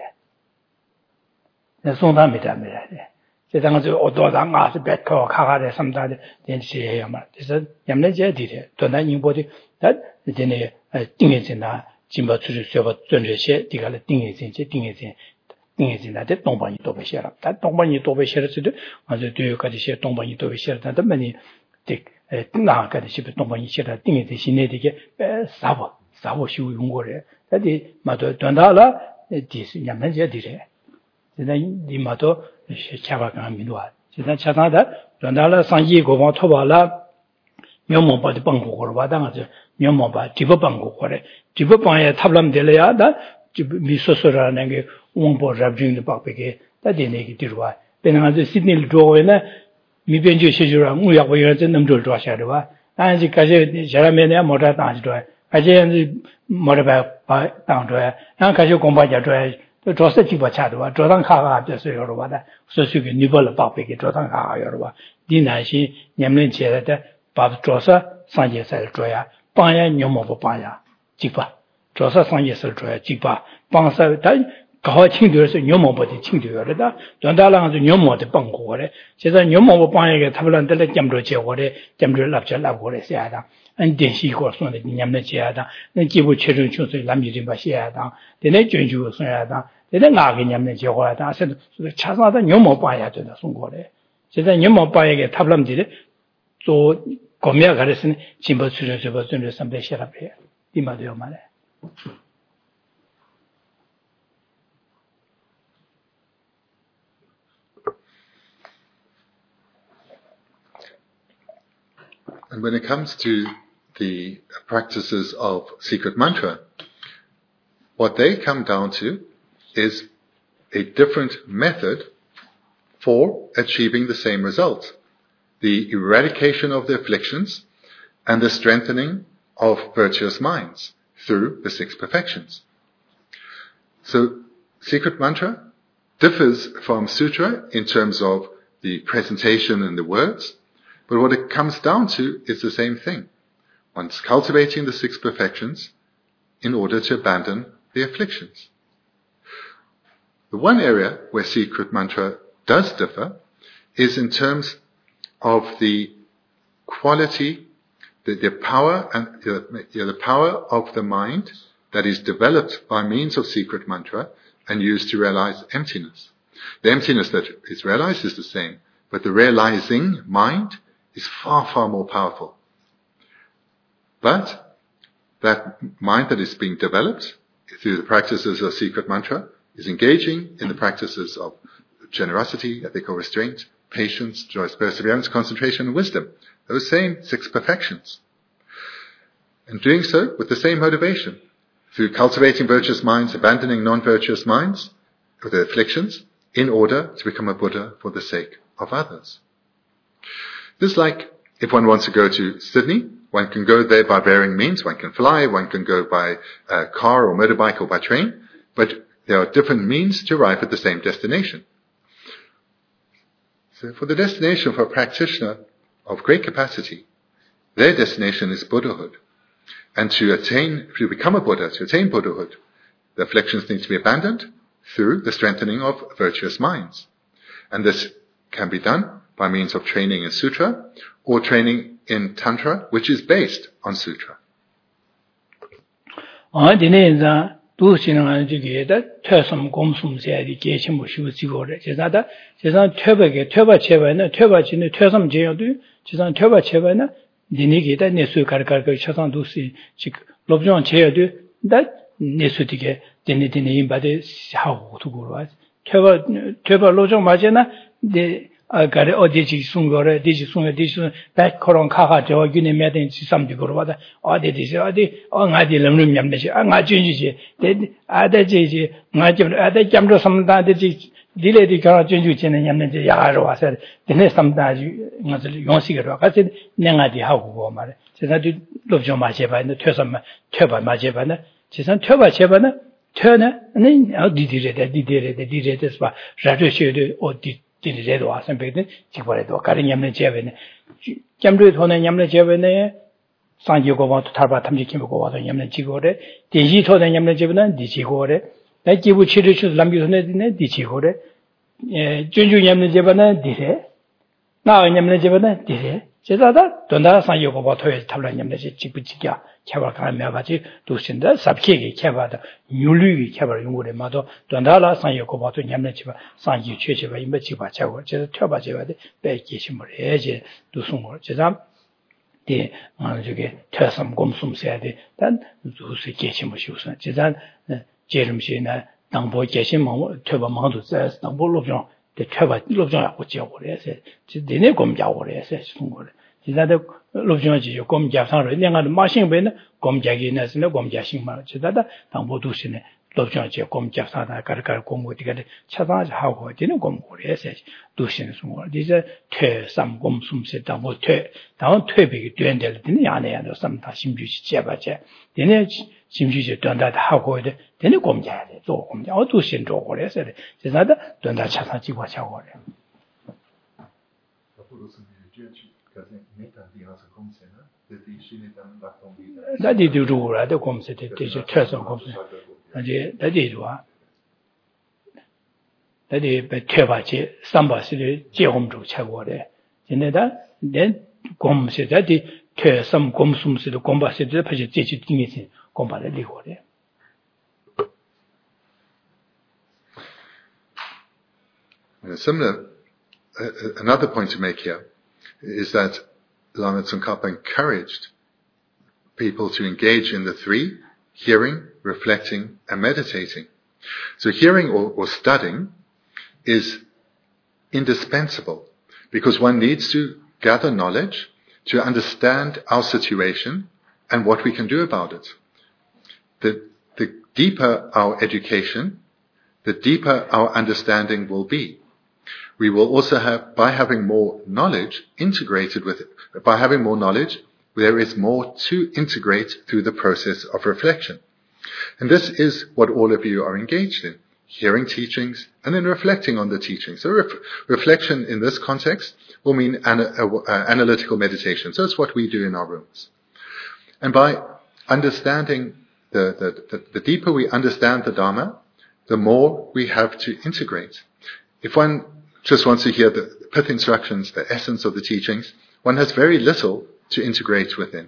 나 송담이다미래 세상에서 어떠한 가서 배터 가가래 삼다데 된시해야 말. 그래서 냠내제 디래. 또난 인보디 다 이제네 띵해진다. 진보 추주 쇠버 전제시 디가래 띵해진지 띵해진 띵해진다데 동반이 또 배셔라. 다 동반이 또 배셔라지도 아주 뒤에까지 시 동반이 또 배셔라다 많이 dik 나가까지 시 동반이 시라 띵해진 신내디게 사버 사버 쉬우 용거래. 다디 마도 돈다라 디스 냠내제 디래. 지난 이마도 차바가 민도아 지난 차다다 전달라 상기 고방 토발라 명모바디 방고고로 와당아서 명모바 디버 방고고래 디버 방에 탑람들려야다 미소소라는 게 옹보 잡징의 박베게 다디네기 들어와 배나가서 시드니를 들어오면 미변주 시주라 무약 외에서 넘들 들어와셔도 아직 가지 저라면에 뭐라 다지도 아직 뭐라 봐 당도 한 가지 공부하자 또 조사 집어차도 조당 가가 됐어요 여러분들 소수게 니벌 밥베게 조당 가가 여러분 디나시 냠는 제다 밥 조사 상제설 줘야 빵야 녀모버 빵야 집바 조사 상제설 줘야 집바 빵사 다 가와 친구들서 녀모버디 친구들다 전달랑도 녀모데 빵고 그래 제가 녀모버 빵에게 탑란들 점도 제거래 점도 납절라고 그래 세야다 안된시고 손에 냠내 제야다 내 기부 최종 충수 남미진 바시야다 내내 전주 손야다 내내 나게 냠내 제거하다 아세도 차사다 녀모 봐야 된다 손거래 제가 녀모 봐에게 탑람들이 또 고미야 가르스는 진보 수련서 버전을 삼배시라베 이마도요 말해 And when it comes to the practices of secret mantra, what they come down to is a different method for achieving the same result. The eradication of the afflictions and the strengthening of virtuous minds through the six perfections. So, secret mantra differs from sutra in terms of the presentation and the words, but what it comes down to is the same thing. One's cultivating the six perfections in order to abandon the afflictions. The one area where secret mantra does differ is in terms of the quality, the, the power and uh, the power of the mind that is developed by means of secret mantra and used to realize emptiness. The emptiness that is realized is the same, but the realizing mind is far, far more powerful. But that mind that is being developed through the practices of secret mantra is engaging in the practices of generosity, ethical restraint, patience, joyous perseverance, concentration, and wisdom. Those same six perfections. And doing so with the same motivation, through cultivating virtuous minds, abandoning non-virtuous minds, with their afflictions, in order to become a Buddha for the sake of others. This is like if one wants to go to Sydney, one can go there by varying means. One can fly, one can go by uh, car or motorbike or by train, but there are different means to arrive at the same destination. So for the destination for a practitioner of great capacity, their destination is Buddhahood. And to attain, to become a Buddha, to attain Buddhahood, the afflictions need to be abandoned through the strengthening of virtuous minds. And this can be done by means of training in sutra or training in tantra, which is based on sutra. 두 신앙하는 중에다 퇴섬 곰숨세야디 계심을 쉬우지고래 제자다 제자 퇴백에 퇴바 체바는 퇴바 진의 퇴섬 제여도 제자 퇴바 체바는 니니게다 내수 가르가르 차상 두시 즉 롭종 제여도 다 내수디게 데니디니 임바데 하고 두고로 퇴바 퇴바 로종 맞잖아 네 gare odeji sungore deji sungore deji da koron khaga jo gyune meden chi samdi goro wada ade deji ade o ngadi lamrum nyamne ji nga junji ji de ade ji nga jam ade jamro samda deji dile di kara junju chene nyamne ji ya ro wasa dene samda ji nga yonsi garo ka se nenga di hago go mare 제가 롭좀 맞게 봐는 퇴서 퇴바 맞게 봐는 지선 퇴바 제바는 퇴는 어디디래데 디디래데 디래데스 봐 라디오쇼도 어디 디디래도 와서 배든 지버래도 가린 냠네 제베네 점도 돈에 냠네 제베네 상지고 봐 타바 탐지킴 보고 와서 냠네 지고래 대시 돈에 냠네 제베는 디지고래 내 기부 치르시 람비선에 디네 디지고래 예 준주 냠네 제베는 디래 나 냠네 제베는 디래 제자다 돈다 상여고 버터에 탑라님네지 지부지야 개발 가면가지 도신다 삽케게 개발다 뉴류기 개발 연구를 마도 돈다라 상여고 버터 냠네지바 상지 최체바 임베지바 자고 제가 튀어바지바데 배기심을 해제 도송을 제자 데 저게 퇴섬 곰숨세야데 단 두세 계심을 쉬우선 제자 제름시나 당보 계심 퇴바 망도 당보 로병 데 퇴바 로병하고 지어버려서 지네 검자고래서 순거래 지다도 로병지 검자상을 내가 마신베는 검자기네스네 검자신만 지다다 당보도시네 로병지 검자사다 가르가르 공부디가 차상하고 되는 공부래서 도시는 순거 이제 퇴삼 검숨세 당보 퇴 다음 퇴비기 된del드는 안에야도 삼다 심주시 제바제 되네 심주시 된다다 하고 돼 되네 검자야 돼 또 검자 어두신 쪽으로서 지다다 된다 차상 지고 자고래 다디 두루라 데 곰세데 되죠 최선 곰세 아제 다디도와 다디 배 퇴바지 삼바시를 제홈주 차고래 진내다 내 곰세다디 퇴섬 곰숨스도 곰바세데 파지 제지 띵이지 곰바를 리고래 Similar, uh, another point to make here is that Lama Tsongkhapa encouraged people to engage in the three: hearing, reflecting, and meditating. So hearing or, or studying is indispensable because one needs to gather knowledge to understand our situation and what we can do about it. The, the deeper our education, the deeper our understanding will be. We will also have, by having more knowledge integrated with it, by having more knowledge, there is more to integrate through the process of reflection. And this is what all of you are engaged in, hearing teachings and then reflecting on the teachings. So ref- reflection in this context will mean ana- uh, uh, analytical meditation. So it's what we do in our rooms. And by understanding, the, the, the, the deeper we understand the Dharma, the more we have to integrate. If one just wants to hear the pith instructions, the essence of the teachings, one has very little to integrate within.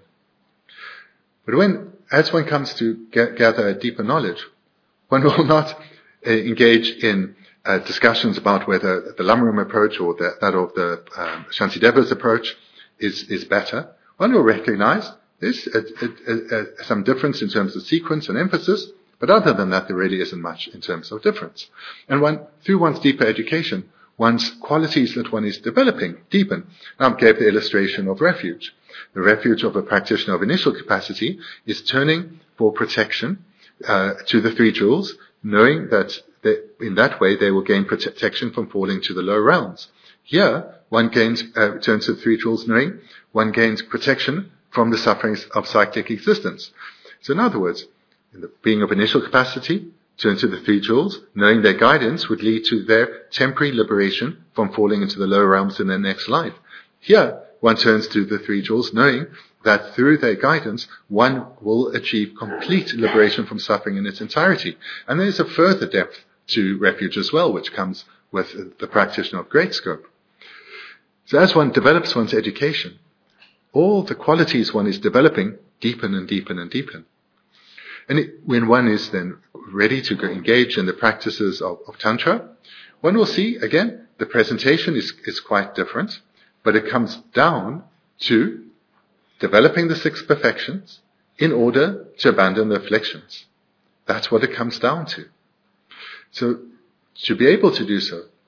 But when, as one comes to get, gather a deeper knowledge, one will not uh, engage in uh, discussions about whether the Lamrim approach or the, that of the um, Shantideva's approach is, is better. One will recognize there's a, a, a, some difference in terms of sequence and emphasis, but other than that, there really isn't much in terms of difference. And one, through one's deeper education, one's qualities that one is developing deepen. Now, I gave the illustration of refuge. The refuge of a practitioner of initial capacity is turning for protection uh, to the three jewels, knowing that they, in that way they will gain protection from falling to the lower realms. Here, one gains uh, turns to the three jewels, knowing one gains protection from the sufferings of cyclic existence. So, in other words, in the being of initial capacity, turn to the three jewels, knowing their guidance would lead to their temporary liberation from falling into the lower realms in their next life. Here, one turns to the three jewels, knowing that through their guidance, one will achieve complete liberation from suffering in its entirety. And there's a further depth to refuge as well, which comes with the practitioner of great scope. So as one develops one's education, all the qualities one is developing deepen and deepen and deepen. And it, when one is then ready to go engage in the practices of, of Tantra, one will see, again, the presentation is, is quite different, but it comes down to developing the six perfections in order to abandon the afflictions. That's what it comes down to. So, to be able to do so,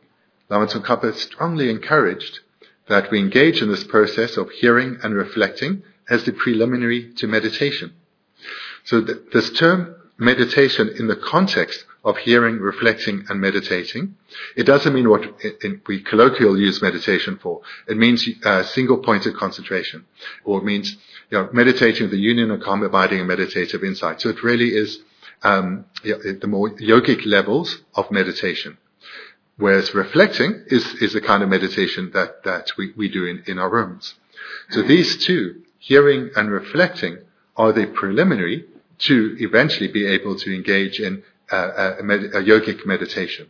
Lama Tsongkhapa strongly encouraged that we engage in this process of hearing and reflecting as the preliminary to meditation. So th- this term meditation in the context of hearing, reflecting, and meditating, it doesn't mean what it, it, we colloquially use meditation for. It means uh, single-pointed concentration, or it means you know, meditating the union of calm abiding and meditative insight. So it really is um, the more yogic levels of meditation. Whereas reflecting is, is the kind of meditation that, that we, we do in, in our rooms. So these two, hearing and reflecting, are the preliminary to eventually be able to engage in uh, a, med- a yogic meditation.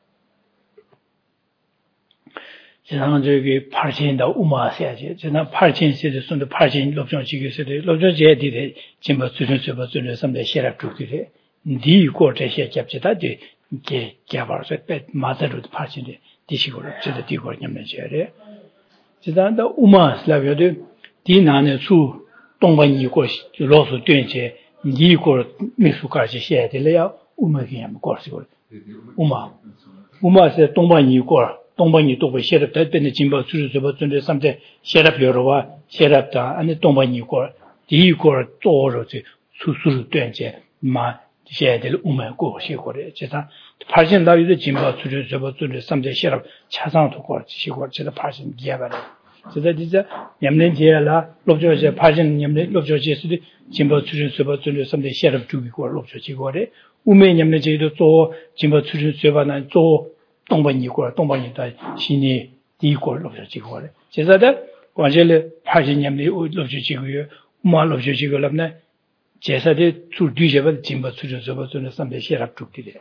지난 저기 팔신다 우마세야지. 지난 팔신 세대 손도 팔신 롭종 지기 세대 롭종 제디데 진보 수준 수보 수준 삼대 시랍 죽들이 니 고트에 잡지다지 게 개발서 배 마다로 팔신데 디시고를 저도 디고 냠내셔야 지난다 우마슬라비오데 디나네 수 동반이 고 로스 된제 니 고 미수까지 해야 돼요. 우마기야 고스고 우마 우마세 동반이 고 동반이 또 셰럽 때는 진보 수준 수보 수준 삼대 셰럽 여러와 셰럽다 아니 동반이 고 디고 또로지 수수를 된제 마 해야 될 우마고 시고래 제가 팔신 나위도 진보 수준 수보 수준 삼대 셰럽 차상도 고 시고 제가 팔신 기야바래 제가 진짜 냠nen제라 롭조제 팔신 냠nen 롭조제스디 진보 수준 수보 수준 삼대 셰럽 주기고 롭조지고래 우메 냠nen제도 또 진보 수준 수보나 또 동반이고 동반이다 신이 디고 롭조지고래 제가 관절에 팔신 냠nen 롭조지고요 우마 롭조지고랍네 제사데 줄 뒤져봐 진보 수준 수보 수준 삼대 셰럽 주기래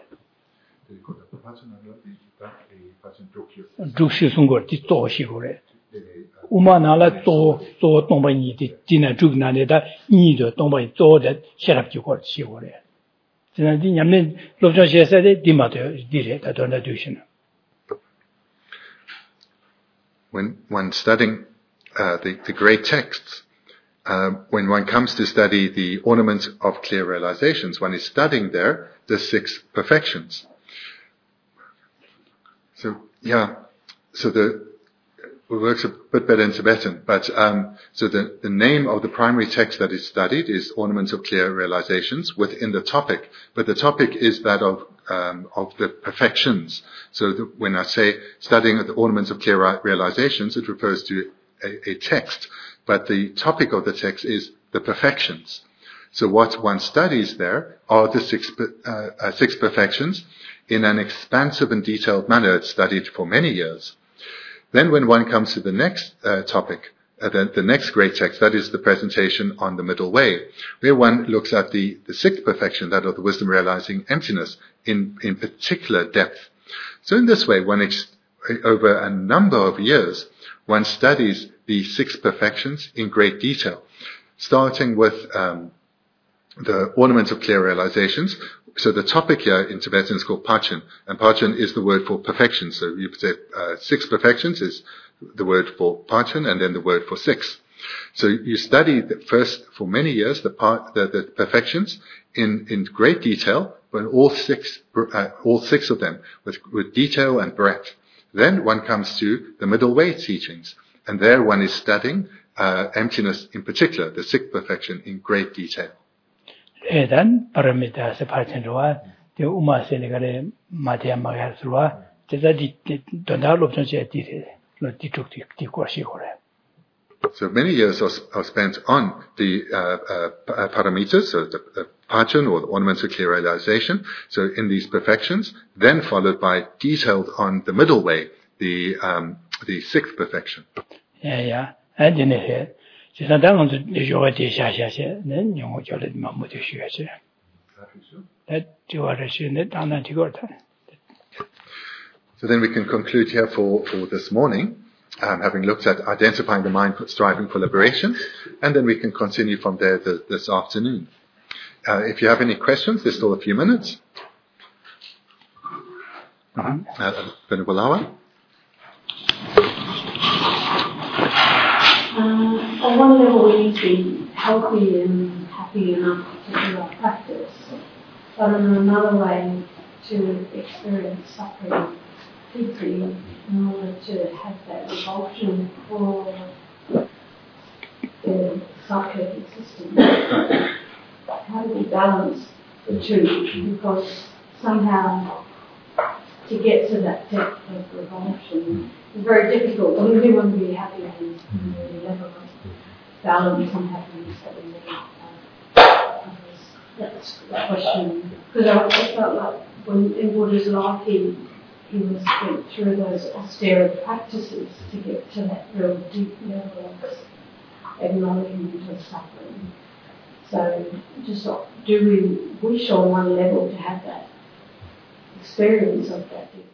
죽시 송거 뒤또 시고래 우마나라 또, 또, 동반이, 지나 죽나네다, 이도 동반이 또데, 셰랍지고, 시고래. 지난, 냠는, 롭정시에서데, 디마도, 디레, 다 돈다 두시나. When one studying uh, the, the great texts, uh, when one comes to study the ornament of clear realizations, one is studying there the six perfections. So, yeah, so the, it works a bit better in Tibetan, but um, so the, the name of the primary text that is studied is Ornaments of Clear Realizations within the topic, but the topic is that of um, of the perfections. So the, when I say studying the Ornaments of Clear Realizations, it refers to a, a text, but the topic of the text is the perfections. So what one studies there are the six uh, uh, six perfections in an expansive and detailed manner. It's studied for many years. Then when one comes to the next uh, topic, uh, the, the next great text, that is the presentation on the middle way, where one looks at the, the sixth perfection, that of the wisdom realizing emptiness in, in particular depth. So in this way, one ex- over a number of years, one studies the six perfections in great detail, starting with um, the ornaments of clear realizations. So the topic here in Tibetan is called Pachin, and Pachin is the word for perfection. So you could say uh, six perfections is the word for Pachin, and then the word for six. So you study the first for many years the, part, the, the perfections in, in great detail, but all six uh, all six of them with, with detail and breadth. Then one comes to the middle way teachings, and there one is studying uh, emptiness in particular, the sixth perfection in great detail. 에단 파라미타 세파천로와 데 우마세네가레 마디아마가스로와 제자디 돈다로 전체 디레 로티톡티 디고시고레. So many years are, are spent on the uh, uh, paramitas, so the, the pachan or the ornaments of clear realization. So in these perfections, then followed by detailed on the middle way, the um, the sixth perfection. Yeah, yeah, and in it. So then we can conclude here for, for this morning, um, having looked at identifying the mind striving for liberation, and then we can continue from there the, this afternoon. Uh, if you have any questions, there's still a few minutes. Uh-huh. Uh, Benubalawa? Uh, on one level, we need to be healthy and happy enough to do our practice, but in another way, to experience suffering deeply in order to have that revulsion for the psychic system. How do we balance the two? Because somehow to get to that depth of revulsion is very difficult. I mean, we want to be happy and really level balance and happiness that we need. Uh, that's the question. Because I, I felt like when in Buddha's life he, he was went through those austere practices to get to that real deep level of acknowledgement of suffering. So just do we wish on one level to have that experience of that deep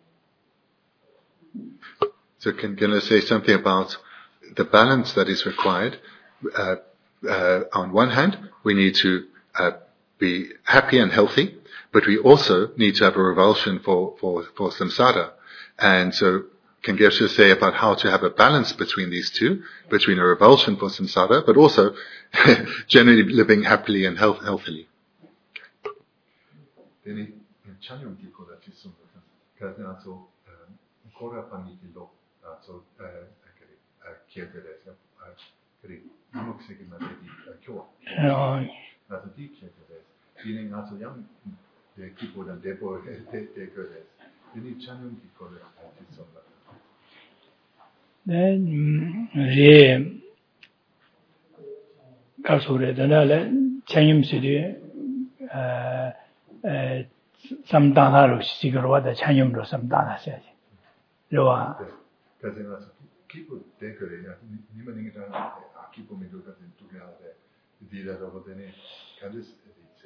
suffering? So can, can I say something about the balance that is required? Uh, uh, on one hand, we need to uh, be happy and healthy, but we also need to have a revulsion for, for, for samsara. And so can Geshe say about how to have a balance between these two, between a revulsion for samsara, but also generally living happily and health, healthily? Then, re Kasure, then Chayim City, uh, uh, some Dana Sigarwa, the Chayim or some Dana said. Roa. People decorate, Nimaning Kipo Miduka together, the dealer over the name. Can this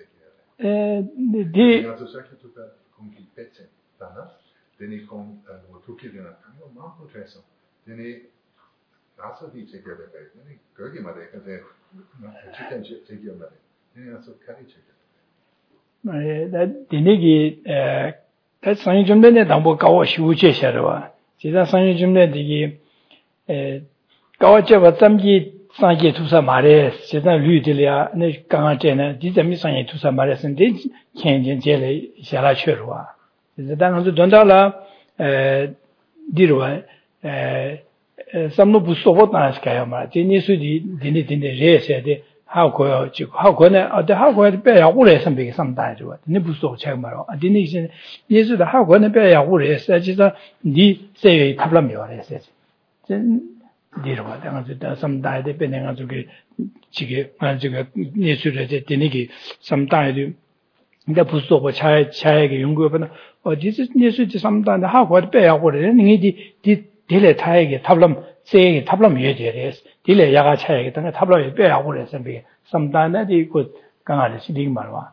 the also second to that Konki Petse, Danas, then he come and took it in a Mount Potresso. Then he also he take your bed, then he Gurgi Made, and then chicken take your mother. Then he also carry chicken. That the Nigi, uh, that's San Jumden, Dambo Kawa Shuche Shadwa. See that San Jumden, the Kawacha Watamji. Sanjay Tusa Mares, Sedan Ludelia, Gangana, Dizami Sanjay Tusa Mares, and did change in Jelly, Shala Churwa. The Dang of Dondala, Dirwa, some no Busovotna Skayama, Dinisudi, Dinit in the Ray said, how could you, how could the how could bear Ure something sometimes, Nibuso Chamaro, a Dinishan, yes, the how could bear Ure, such as a D say Tablamio, says. Dirwa, some died depending on the Chigi, Nisuret, Tiniki, some died the Pusto, Chai, Chai, Yungu, or this is Nisut sometimes how what bear what any did delay Tiger, Tablam, saying Tablam Yetis, delay Yaga Chai, and a tabloid bear what is and be sometimes that he could come out of sitting Marwa.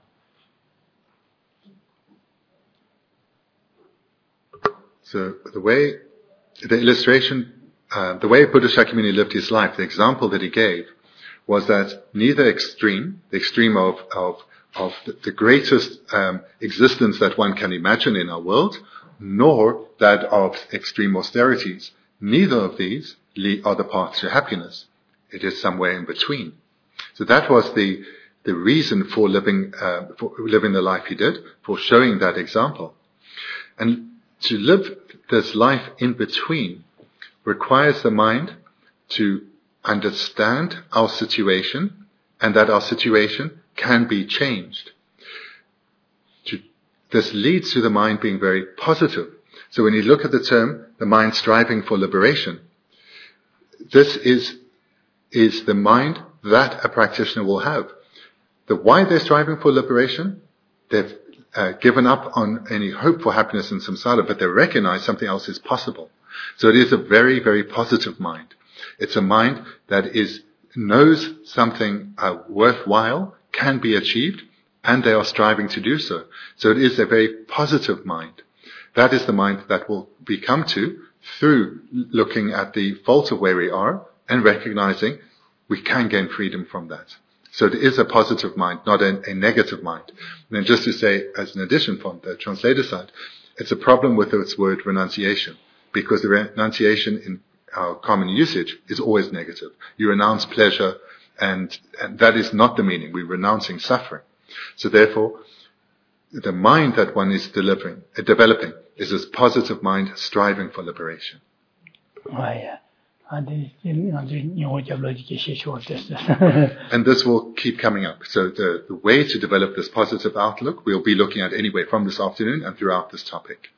So the way, the illustration, Uh, the way Buddha Shakyamuni lived his life, the example that he gave, was that neither extreme, the extreme of of, of the, the greatest um, existence that one can imagine in our world, nor that of extreme austerities, neither of these are the path to happiness. It is somewhere in between. So that was the the reason for living uh, for living the life he did, for showing that example, and to live this life in between requires the mind to understand our situation and that our situation can be changed. To, this leads to the mind being very positive. So when you look at the term, the mind striving for liberation, this is, is the mind that a practitioner will have. The why they're striving for liberation, they've uh, given up on any hope for happiness in samsara, but they recognize something else is possible. So it is a very, very positive mind. It's a mind that is knows something uh, worthwhile can be achieved, and they are striving to do so. So it is a very positive mind. That is the mind that will be come to through looking at the fault of where we are and recognizing we can gain freedom from that. So it is a positive mind, not a, a negative mind. And then just to say, as an addition from the translator side, it's a problem with this word renunciation, because the renunciation in our common usage is always negative. You renounce pleasure, and, and that is not the meaning. We're renouncing suffering. So therefore, the mind that one is delivering, uh, developing is this positive mind striving for liberation. And this will keep coming up. So the, the way to develop this positive outlook, we'll be looking at anyway from this afternoon and throughout this topic.